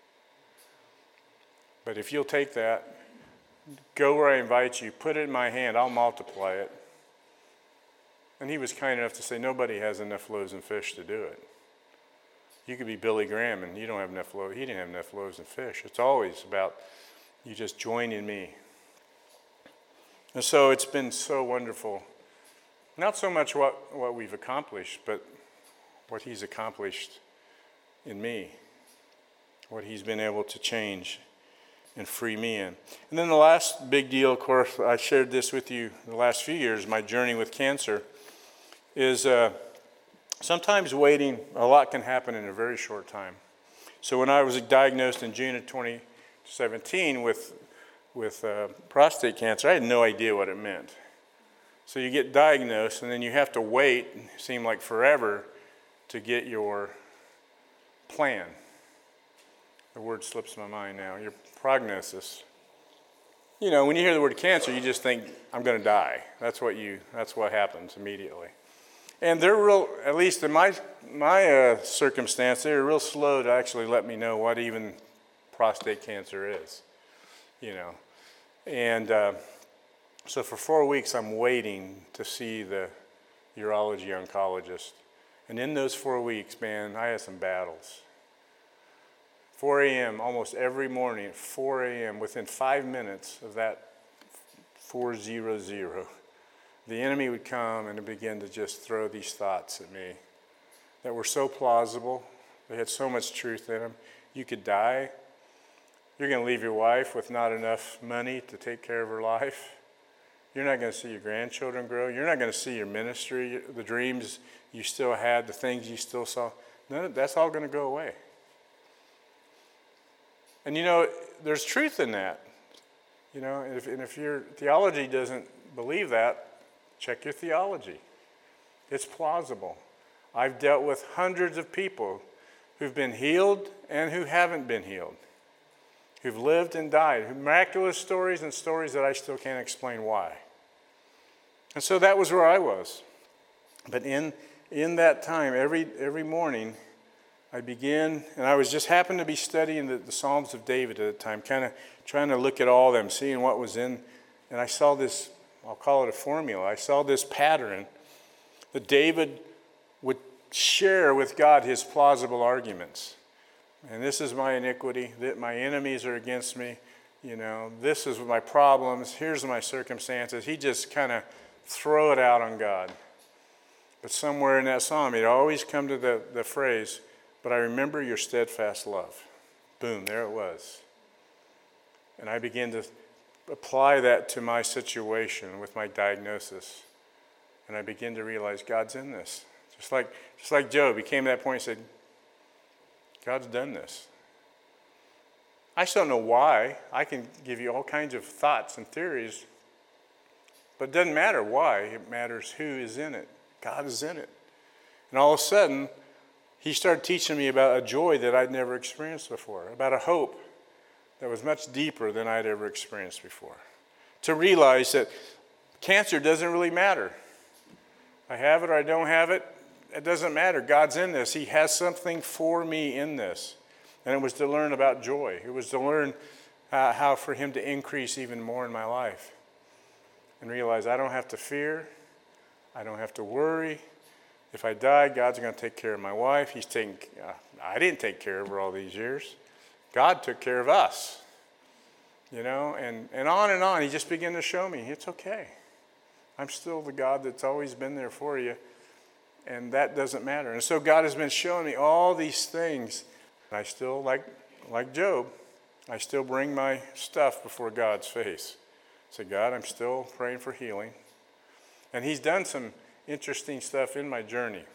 Speaker 2: But if you'll take that, go where I invite you, put it in my hand, I'll multiply it. And he was kind enough to say, nobody has enough loaves and fish to do it. You could be Billy Graham and you don't have enough loaves. He didn't have enough loaves and fish. It's always about you just joining me. And so it's been so wonderful. Not so much what, what we've accomplished, but what he's accomplished in me. What he's been able to change and free me in. And then the last big deal, of course, I shared this with you the last few years, my journey with cancer, is uh, sometimes waiting, a lot can happen in a very short time. So when I was diagnosed in June of twenty seventeen with, with uh, prostate cancer, I had no idea what it meant. So you get diagnosed, and then you have to wait, it seemed like forever, to get your plan. The word slips my mind now, your prognosis. You know, when you hear the word cancer, you just think, I'm going to die. That's what you, that's what happens immediately. And they're real, at least in my, my uh, circumstance, they were real slow to actually let me know what even prostate cancer is, you know. And uh, so for four weeks, I'm waiting to see the urology oncologist. And in those four weeks, man, I had some battles. four a.m. almost every morning at four a.m., within five minutes of that four hundred, the enemy would come and begin to just throw these thoughts at me that were so plausible. They had so much truth in them. You could die. You're going to leave your wife with not enough money to take care of her life. You're not going to see your grandchildren grow. You're not going to see your ministry, the dreams you still had, the things you still saw. None of that's all going to go away. And you know, there's truth in that. You know, and if, and if your theology doesn't believe that, check your theology. It's plausible. I've dealt with hundreds of people who've been healed and who haven't been healed, who've lived and died, miraculous stories and stories that I still can't explain why. And so that was where I was. But in in that time, every every morning, I began, and I was just happened to be studying the, the Psalms of David at the time, kind of trying to look at all of them, seeing what was in, and I saw this, I'll call it a formula. I saw this pattern that David would share with God his plausible arguments. And this is my iniquity, that my enemies are against me, you know, this is my problems, here's my circumstances. He just kind of throw it out on God. But somewhere in that psalm, he'd always come to the, the phrase, but I remember your steadfast love. Boom, there it was. And I began to apply that to my situation with my diagnosis. And I began to realize God's in this. Just like, just like Job, he came to that point and said, God's done this. I still don't know why. I can give you all kinds of thoughts and theories, but it doesn't matter why. It matters who is in it. God is in it. And all of a sudden, he started teaching me about a joy that I'd never experienced before, about a hope that was much deeper than I'd ever experienced before. To realize that cancer doesn't really matter. I have it or I don't have it, it doesn't matter. God's in this. He has something for me in this. And it was to learn about joy. It was to learn uh, how for him to increase even more in my life. And realize I don't have to fear. I don't have to worry. If I die, God's going to take care of my wife. He's taking, uh, I didn't take care of her all these years. God took care of us. You know, and, and on and on. He just began to show me, it's okay. I'm still the God that's always been there for you. And that doesn't matter. And so God has been showing me all these things. And I still, like, like Job, I still bring my stuff before God's face. Say, God, I'm still praying for healing. And he's done some interesting stuff in my journey.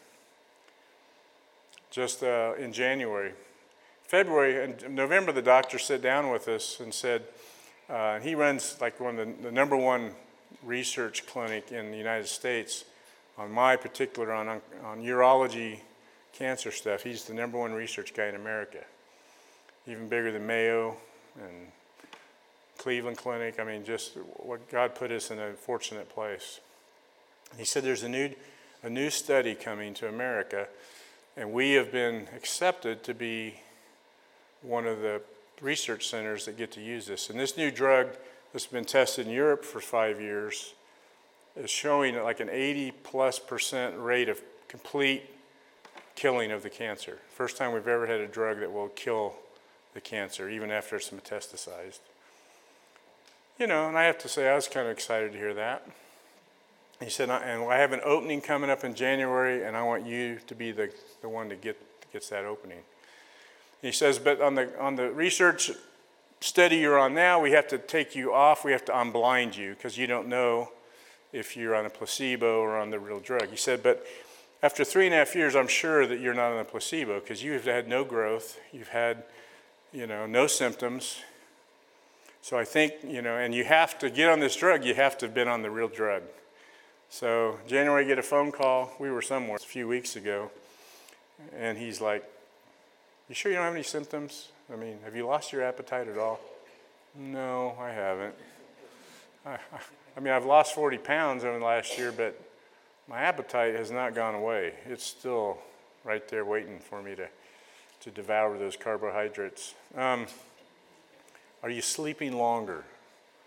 Speaker 2: Just uh, in January. February and November, the doctor sat down with us and said, uh, and he runs like one of the, the number one research clinic in the United States on my particular, on, on urology cancer stuff. He's the number one research guy in America. Even bigger than Mayo and Cleveland Clinic. I mean, just what God put us in a fortunate place. He said there's a new, a new study coming to America, and we have been accepted to be one of the research centers that get to use this. And this new drug that's been tested in Europe for five years is showing like an eighty plus percent rate of complete killing of the cancer. First time we've ever had a drug that will kill the cancer, even after it's metastasized. You know, and I have to say I was kind of excited to hear that. He said, and I have an opening coming up in January, and I want you to be the, the one to get gets that opening. He says, but on the on the research study you're on now, we have to take you off. We have to unblind you because you don't know if you're on a placebo or on the real drug. He said, but after three and a half years, I'm sure that you're not on a placebo because you've had no growth. You've had, you know, no symptoms. So I think, you know, and you have to get on this drug, you have to have been on the real drug. So January, I get a phone call. We were somewhere a few weeks ago. And he's like, you sure you don't have any symptoms? I mean, have you lost your appetite at all? No, I haven't. I, I, I mean, I've lost forty pounds over the last year, but my appetite has not gone away. It's still right there waiting for me to, to devour those carbohydrates. Um, are you sleeping longer?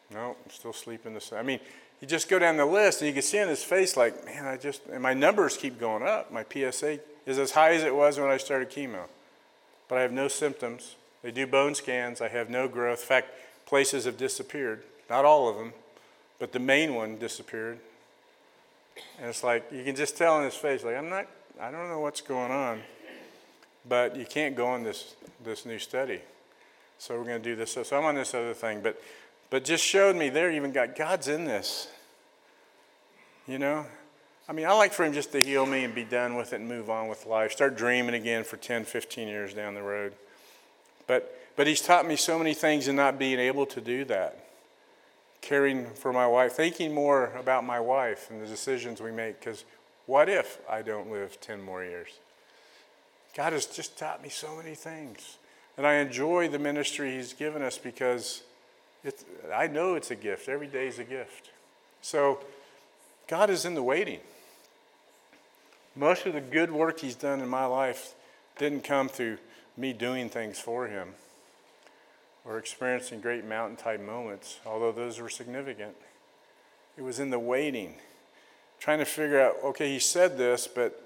Speaker 2: No, I'm still sleeping the same. I mean, you just go down the list and you can see on his face like, man, I just, and my numbers keep going up. My P S A is as high as it was when I started chemo. But I have no symptoms. They do bone scans. I have no growth. In fact, places have disappeared. Not all of them, but the main one disappeared. And it's like, you can just tell in his face, like, I'm not, I don't know what's going on, but you can't go on this this new study. So we're going to do this. So, so I'm on this other thing. But but just showed me there even got, God's in this. You know? I mean, I like for him just to heal me and be done with it and move on with life. Start dreaming again for ten, fifteen years down the road. But but he's taught me so many things in not being able to do that. Caring for my wife, thinking more about my wife and the decisions we make, because what if I don't live ten more years? God has just taught me so many things. And I enjoy the ministry he's given us because it's, I know it's a gift. Every day is a gift. So God is in the waiting. Most of the good work he's done in my life didn't come through me doing things for him or experiencing great mountain-type moments, although those were significant. It was in the waiting, trying to figure out, okay, he said this, but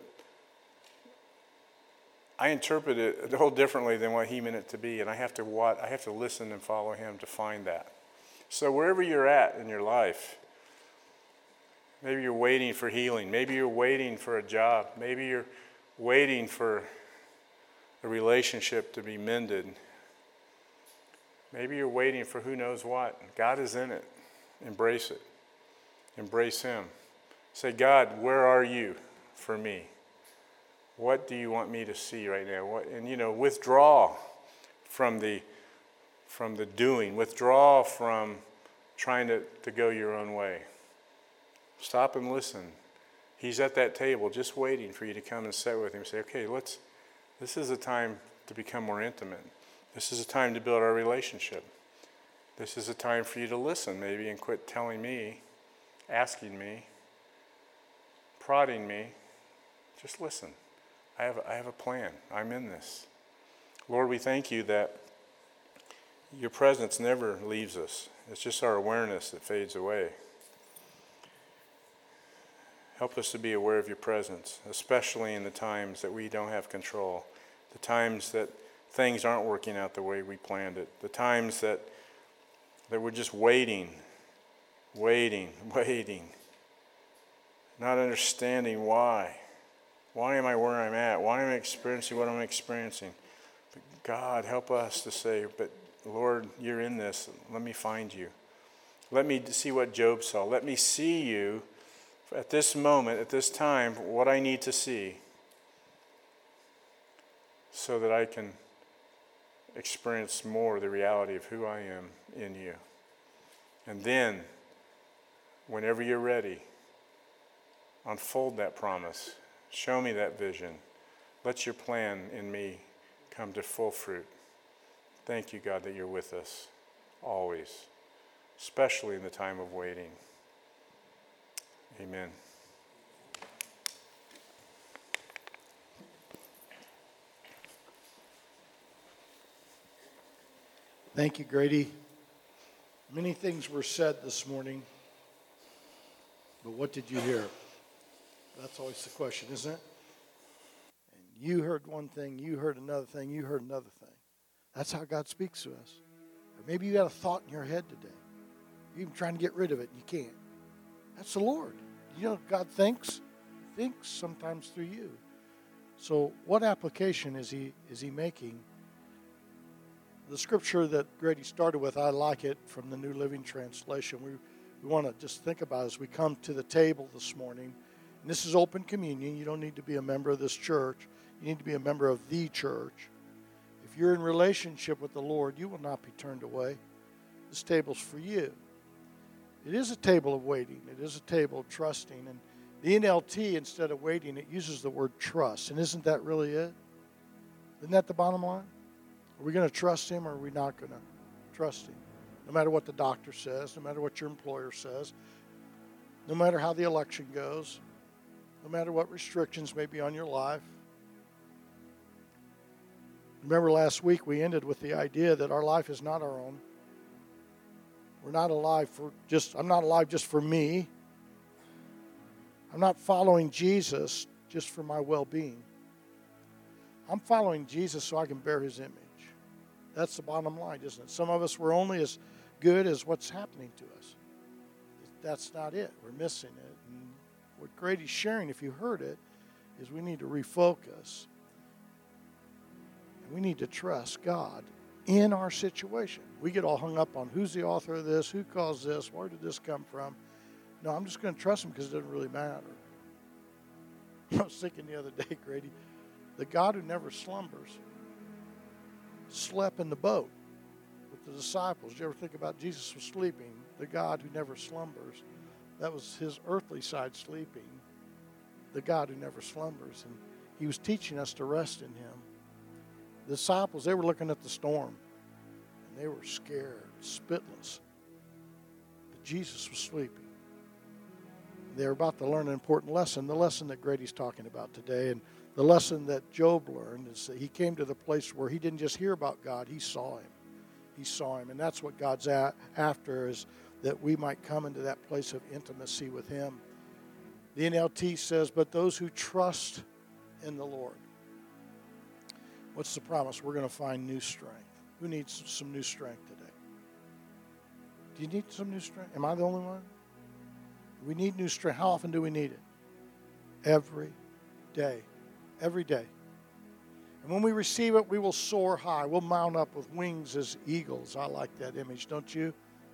Speaker 2: I interpret it a whole differently than what he meant it to be, and I have to watch, I have to listen and follow him to find that. So wherever you're at in your life, maybe you're waiting for healing, maybe you're waiting for a job, maybe you're waiting for a relationship to be mended, maybe you're waiting for who knows what. God is in it. Embrace it. Embrace him. Say, God, where are you for me? What do you want me to see right now? What, and, you know, withdraw from the from the doing. Withdraw from trying to, to go your own way. Stop and listen. He's at that table just waiting for you to come and sit with him. Say, okay, let's, this is a time to become more intimate. This is a time to build our relationship. This is a time for you to listen maybe and quit telling me, asking me, prodding me. Just listen. I have, I have a plan. I'm in this. Lord, we thank you that your presence never leaves us. It's just our awareness that fades away. Help us to be aware of your presence, especially in the times that we don't have control, the times that things aren't working out the way we planned it, the times that, that we're just waiting, waiting, waiting, not understanding why. Why am I where I'm at? Why am I experiencing what I'm experiencing? But God, help us to say, but Lord, you're in this. Let me find you. Let me see what Job saw. Let me see you at this moment, at this time, what I need to see so that I can experience more the reality of who I am in you. And then, whenever you're ready, unfold that promise. Show me that vision. Let your plan in me come to full fruit. Thank you, God, that you're with us always, especially in the time of waiting. Amen.
Speaker 1: Thank you, Grady. Many things were said this morning, but what did you hear? That's always the question, isn't it? And you heard one thing, you heard another thing, you heard another thing. That's how God speaks to us. Or maybe you got a thought in your head today. You're even trying to get rid of it, and you can't. That's the Lord. You know, God thinks, He thinks sometimes through you. So what application is He is He making? The scripture that Grady started with, I like it, from the New Living Translation. We, we want to just think about it as we come to the table this morning. And this is open communion. You don't need to be a member of this church. You need to be a member of the church. If you're in relationship with the Lord, you will not be turned away. This table's for you. It is a table of waiting. It is a table of trusting. And the N L T, instead of waiting, it uses the word trust. And isn't that really it? Isn't that the bottom line? Are we going to trust Him or are we not going to trust Him? No matter what the doctor says, no matter what your employer says, no matter how the election goes, no matter what restrictions may be on your life. Remember last week we ended with the idea that our life is not our own. We're not alive for just, I'm not alive just for me. I'm not following Jesus just for my well-being. I'm following Jesus so I can bear his image. That's the bottom line, isn't it? Some of us, we're only as good as what's happening to us. That's not it. We're missing it. And what Grady's sharing, if you heard it, is we need to refocus. And we need to trust God in our situation. We get all hung up on who's the author of this, who caused this, where did this come from. No, I'm just going to trust him because it doesn't really matter. I was thinking the other day, Grady, the God who never slumbers slept in the boat with the disciples. Did you ever think about Jesus was sleeping? The God who never slumbers. That was his earthly side sleeping. The God who never slumbers. And he was teaching us to rest in him. The disciples, they were looking at the storm. And they were scared, spitless. But Jesus was sleeping. They were about to learn an important lesson, the lesson that Grady's talking about today. And the lesson that Job learned is that he came to the place where he didn't just hear about God, he saw him. He saw him. And that's what God's at, after, is that we might come into that place of intimacy with him. The N L T says, but those who trust in the Lord. What's the promise? We're going to find new strength. Who needs some new strength today? Do you need some new strength? Am I the only one? We need new strength. How often do we need it? Every day. Every day. And when we receive it, we will soar high. We'll mount up with wings as eagles. I like that image, don't you?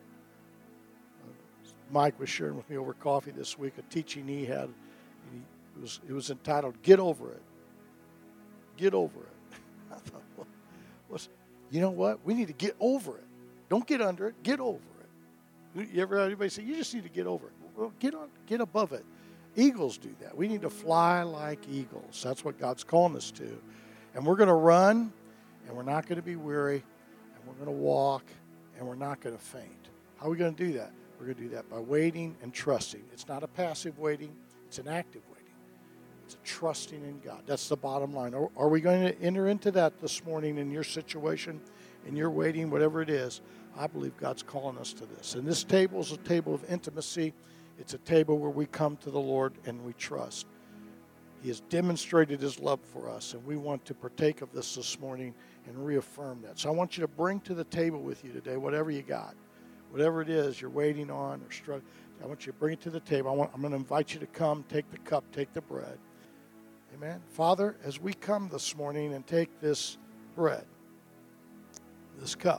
Speaker 1: Mike was sharing with me over coffee this week a teaching he had. He, it, was, it was entitled, Get Over It. Get Over It. I thought, well, what's, you know what? We need to get over it. Don't get under it. Get over it. You ever heard anybody say, you just need to get over it? Well, get on, get above it. Eagles do that. We need to fly like eagles. That's what God's calling us to. And we're going to run, and we're not going to be weary, and we're going to walk, and we're not going to faint. How are we going to do that? We're going to do that by waiting and trusting. It's not a passive waiting. It's an active waiting. It's a trusting in God. That's the bottom line. Are, are we going to enter into that this morning in your situation, in your waiting, whatever it is? I believe God's calling us to this. And this table is a table of intimacy. It's a table where we come to the Lord and we trust. He has demonstrated his love for us, and we want to partake of this this morning and reaffirm that. So I want you to bring to the table with you today whatever you got. Whatever it is you're waiting on or struggling, I want you to bring it to the table. I want, I'm going to invite you to come, take the cup, take the bread. Amen. Father, as we come this morning and take this bread, this cup,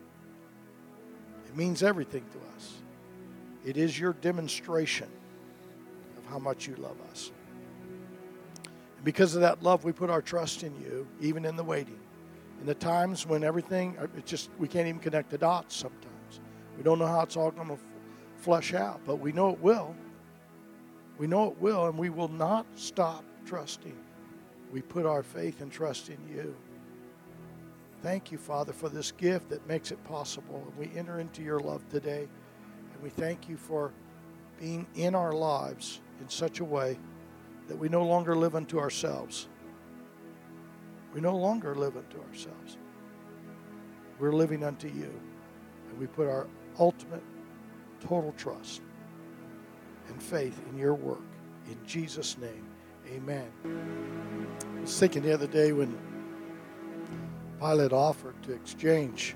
Speaker 1: it means everything to us. It is your demonstration of how much you love us. And because of that love, we put our trust in you, even in the waiting. In the times when everything, it just, we can't even connect the dots sometimes. We don't know how it's all going to flesh out, but we know it will. We know it will, and we will not stop trusting. We put our faith and trust in you. Thank you, Father, for this gift that makes it possible. And we enter into your love today, and we thank you for being in our lives in such a way that we no longer live unto ourselves. We no longer live unto ourselves. We're living unto you, and we put our ultimate, total trust and faith in your work. In Jesus' name, amen. I was thinking the other day when Pilate offered to exchange,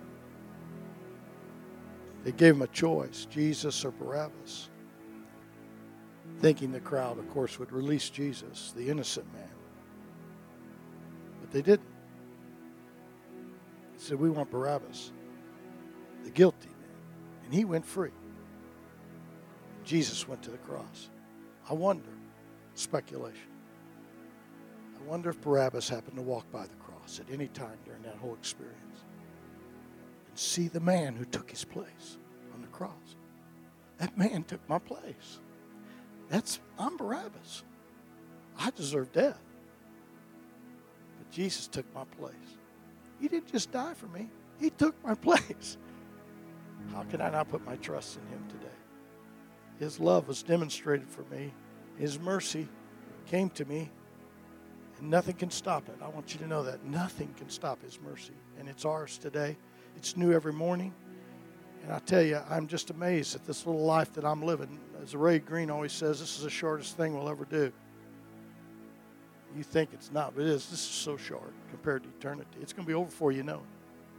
Speaker 1: they gave him a choice, Jesus or Barabbas, thinking the crowd, of course, would release Jesus, the innocent man. But they didn't. They said, we want Barabbas, the guilty man. And he went free. Jesus went to the cross. I wonder, speculation, I wonder if Barabbas happened to walk by the cross at any time during that whole experience and see the man who took his place on the cross. That man took my place. That's, I'm Barabbas. I deserve death. But Jesus took my place. He didn't just die for me. He took my place. How can I not put my trust in him today? His love was demonstrated for me. His mercy came to me, and nothing can stop it. I want you to know that. Nothing can stop his mercy, and it's ours today. It's new every morning, And I tell you, I'm just amazed at this little life that I'm living. As Ray Green always says, this is the shortest thing we'll ever do. You think it's not, but it is. This is so short compared to eternity. It's going to be over before you know it.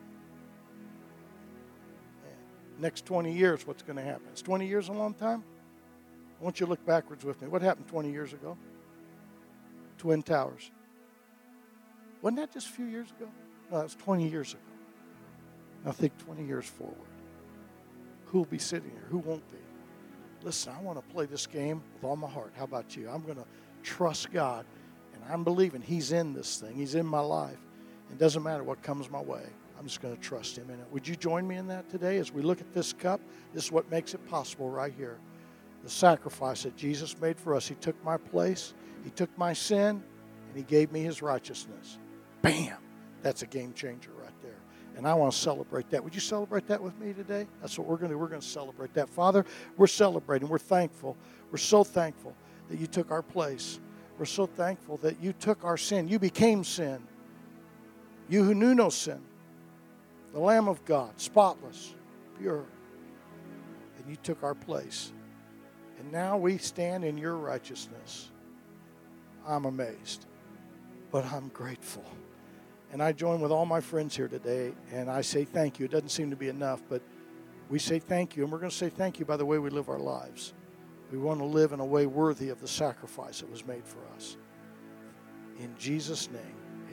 Speaker 1: Next twenty years, what's going to happen? Is twenty years a long time? I want you to look backwards with me. What happened twenty years ago? Twin Towers. Wasn't that just a few years ago? No, that was twenty years ago. Now think twenty years forward. Who will be sitting here? Who won't be? Listen, I want to play this game with all my heart. How about you? I'm going to trust God, and I'm believing He's in this thing. He's in my life. It doesn't matter what comes my way. I'm just going to trust Him in it. Would you join me in that today as we look at this cup? This is what makes it possible right here. The sacrifice that Jesus made for us. He took my place. He took my sin, and He gave me His righteousness. Bam! That's a game changer right there. And I want to celebrate that. Would you celebrate that with me today? That's what we're going to do. We're going to celebrate that. Father, we're celebrating. We're thankful. We're so thankful that You took our place. We're so thankful that You took our sin. You became sin. You who knew no sin. The Lamb of God, spotless, pure. And You took our place. And now we stand in Your righteousness. I'm amazed, but I'm grateful. And I join with all my friends here today, and I say thank you. It doesn't seem to be enough, but we say thank you, and we're going to say thank you by the way we live our lives. We want to live in a way worthy of the sacrifice that was made for us. In Jesus' name.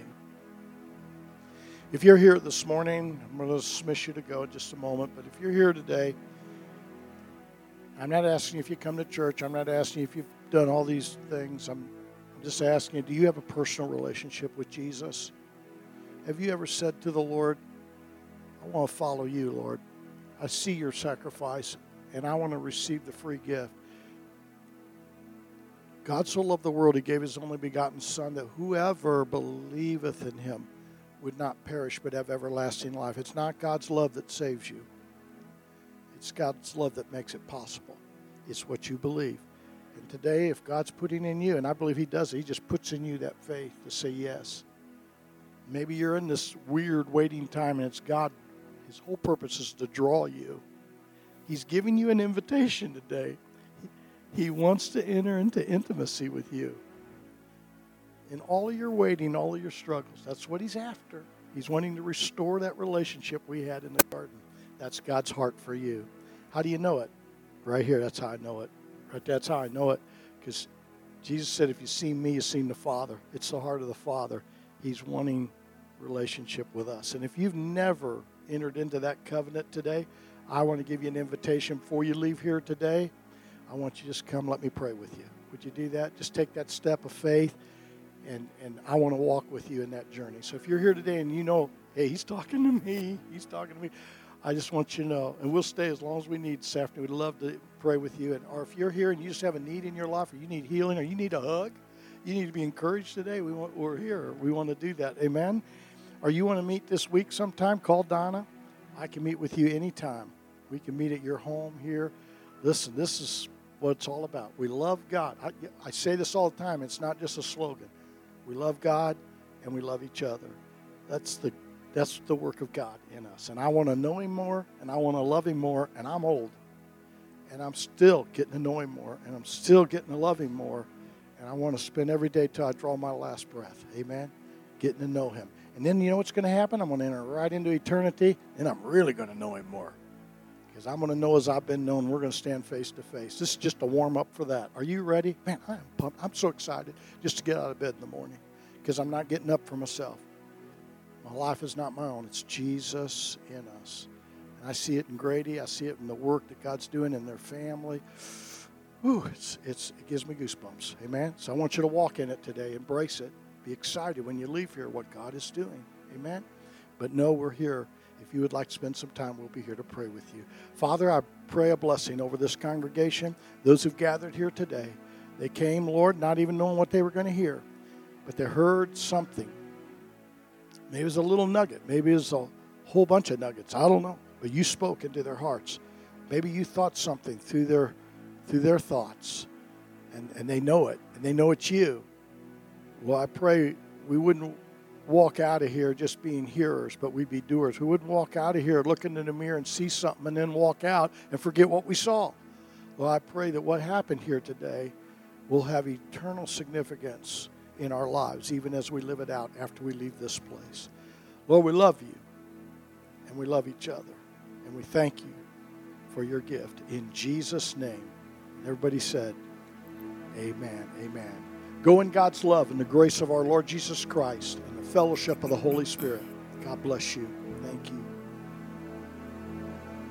Speaker 1: If you're here this morning, I'm going to dismiss you to go in just a moment, but if you're here today, I'm not asking you if you come to church. I'm not asking you if you've done all these things. I'm, I'm just asking you, do you have a personal relationship with Jesus? Have you ever said to the Lord, I want to follow You, Lord. I see Your sacrifice, and I want to receive the free gift. God so loved the world, He gave His only begotten Son, that whoever believeth in Him would not perish but have everlasting life. It's not God's love that saves you. It's God's love that makes it possible. It's what you believe. And today, if God's putting in you, and I believe He does it, He just puts in you that faith to say yes. Maybe you're in this weird waiting time, and it's God. His whole purpose is to draw you. He's giving you an invitation today. He wants to enter into intimacy with you. In all of your waiting, all of your struggles, that's what He's after. He's wanting to restore that relationship we had in the garden. That's God's heart for you. How do you know it? Right here, that's how I know it. Right, that's how I know it. Because Jesus said, if you've seen Me, you've seen the Father. It's the heart of the Father. He's wanting relationship with us. And if you've never entered into that covenant today, I want to give you an invitation before you leave here today. I want you to just come, let me pray with you. Would you do that? Just take that step of faith. And and I want to walk with you in that journey. So if you're here today and you know, hey, He's talking to me, He's talking to me, I just want you to know, and we'll stay as long as we need this afternoon. We'd love to pray with you. And or if you're here and you just have a need in your life, or you need healing, or you need a hug, you need to be encouraged today, we want, we're here. We want to do that. Amen? Or you want to meet this week sometime, call Donna. I can meet with you anytime. We can meet at your home here. Listen, this is what it's all about. We love God. I, I say this all the time. It's not just a slogan. We love God, and we love each other. That's the that's the work of God in us. And I want to know Him more, and I want to love Him more, and I'm old. And I'm still getting to know Him more, and I'm still getting to love Him more. And I want to spend every day till I draw my last breath. Amen? Getting to know Him. And then you know what's going to happen? I'm going to enter right into eternity, and I'm really going to know Him more. Because I'm going to know as I've been known. We're going to stand face to face. This is just a warm-up for that. Are you ready? Man, I'm pumped. I'm so excited just to get out of bed in the morning because I'm not getting up for myself. My life is not my own. It's Jesus in us. And I see it in Grady. I see it in the work that God's doing in their family. Ooh, it's, it's, it gives me goosebumps. Amen? So I want you to walk in it today. Embrace it. Be excited when you leave here what God is doing. Amen? But know we're here. If you would like to spend some time, we'll be here to pray with you. Father, I pray a blessing over this congregation, those who've gathered here today. They came, Lord, not even knowing what they were going to hear, but they heard something. Maybe it was a little nugget. Maybe it was a whole bunch of nuggets. I don't know. But you spoke into their hearts. Maybe you thought something through their through their thoughts, and, and they know it, and they know it's you. Well, I pray we wouldn't walk out of here just being hearers, but we'd be doers. We wouldn't walk out of here looking in the mirror and see something and then walk out and forget what we saw. Well, I pray that what happened here today will have eternal significance in our lives, even as we live it out after we leave this place. Lord, we love you, and we love each other, and we thank you for your gift. In Jesus' name, everybody said, amen, amen. Go in God's love and the grace of our Lord Jesus Christ and the fellowship of the Holy Spirit. God bless you. Thank you.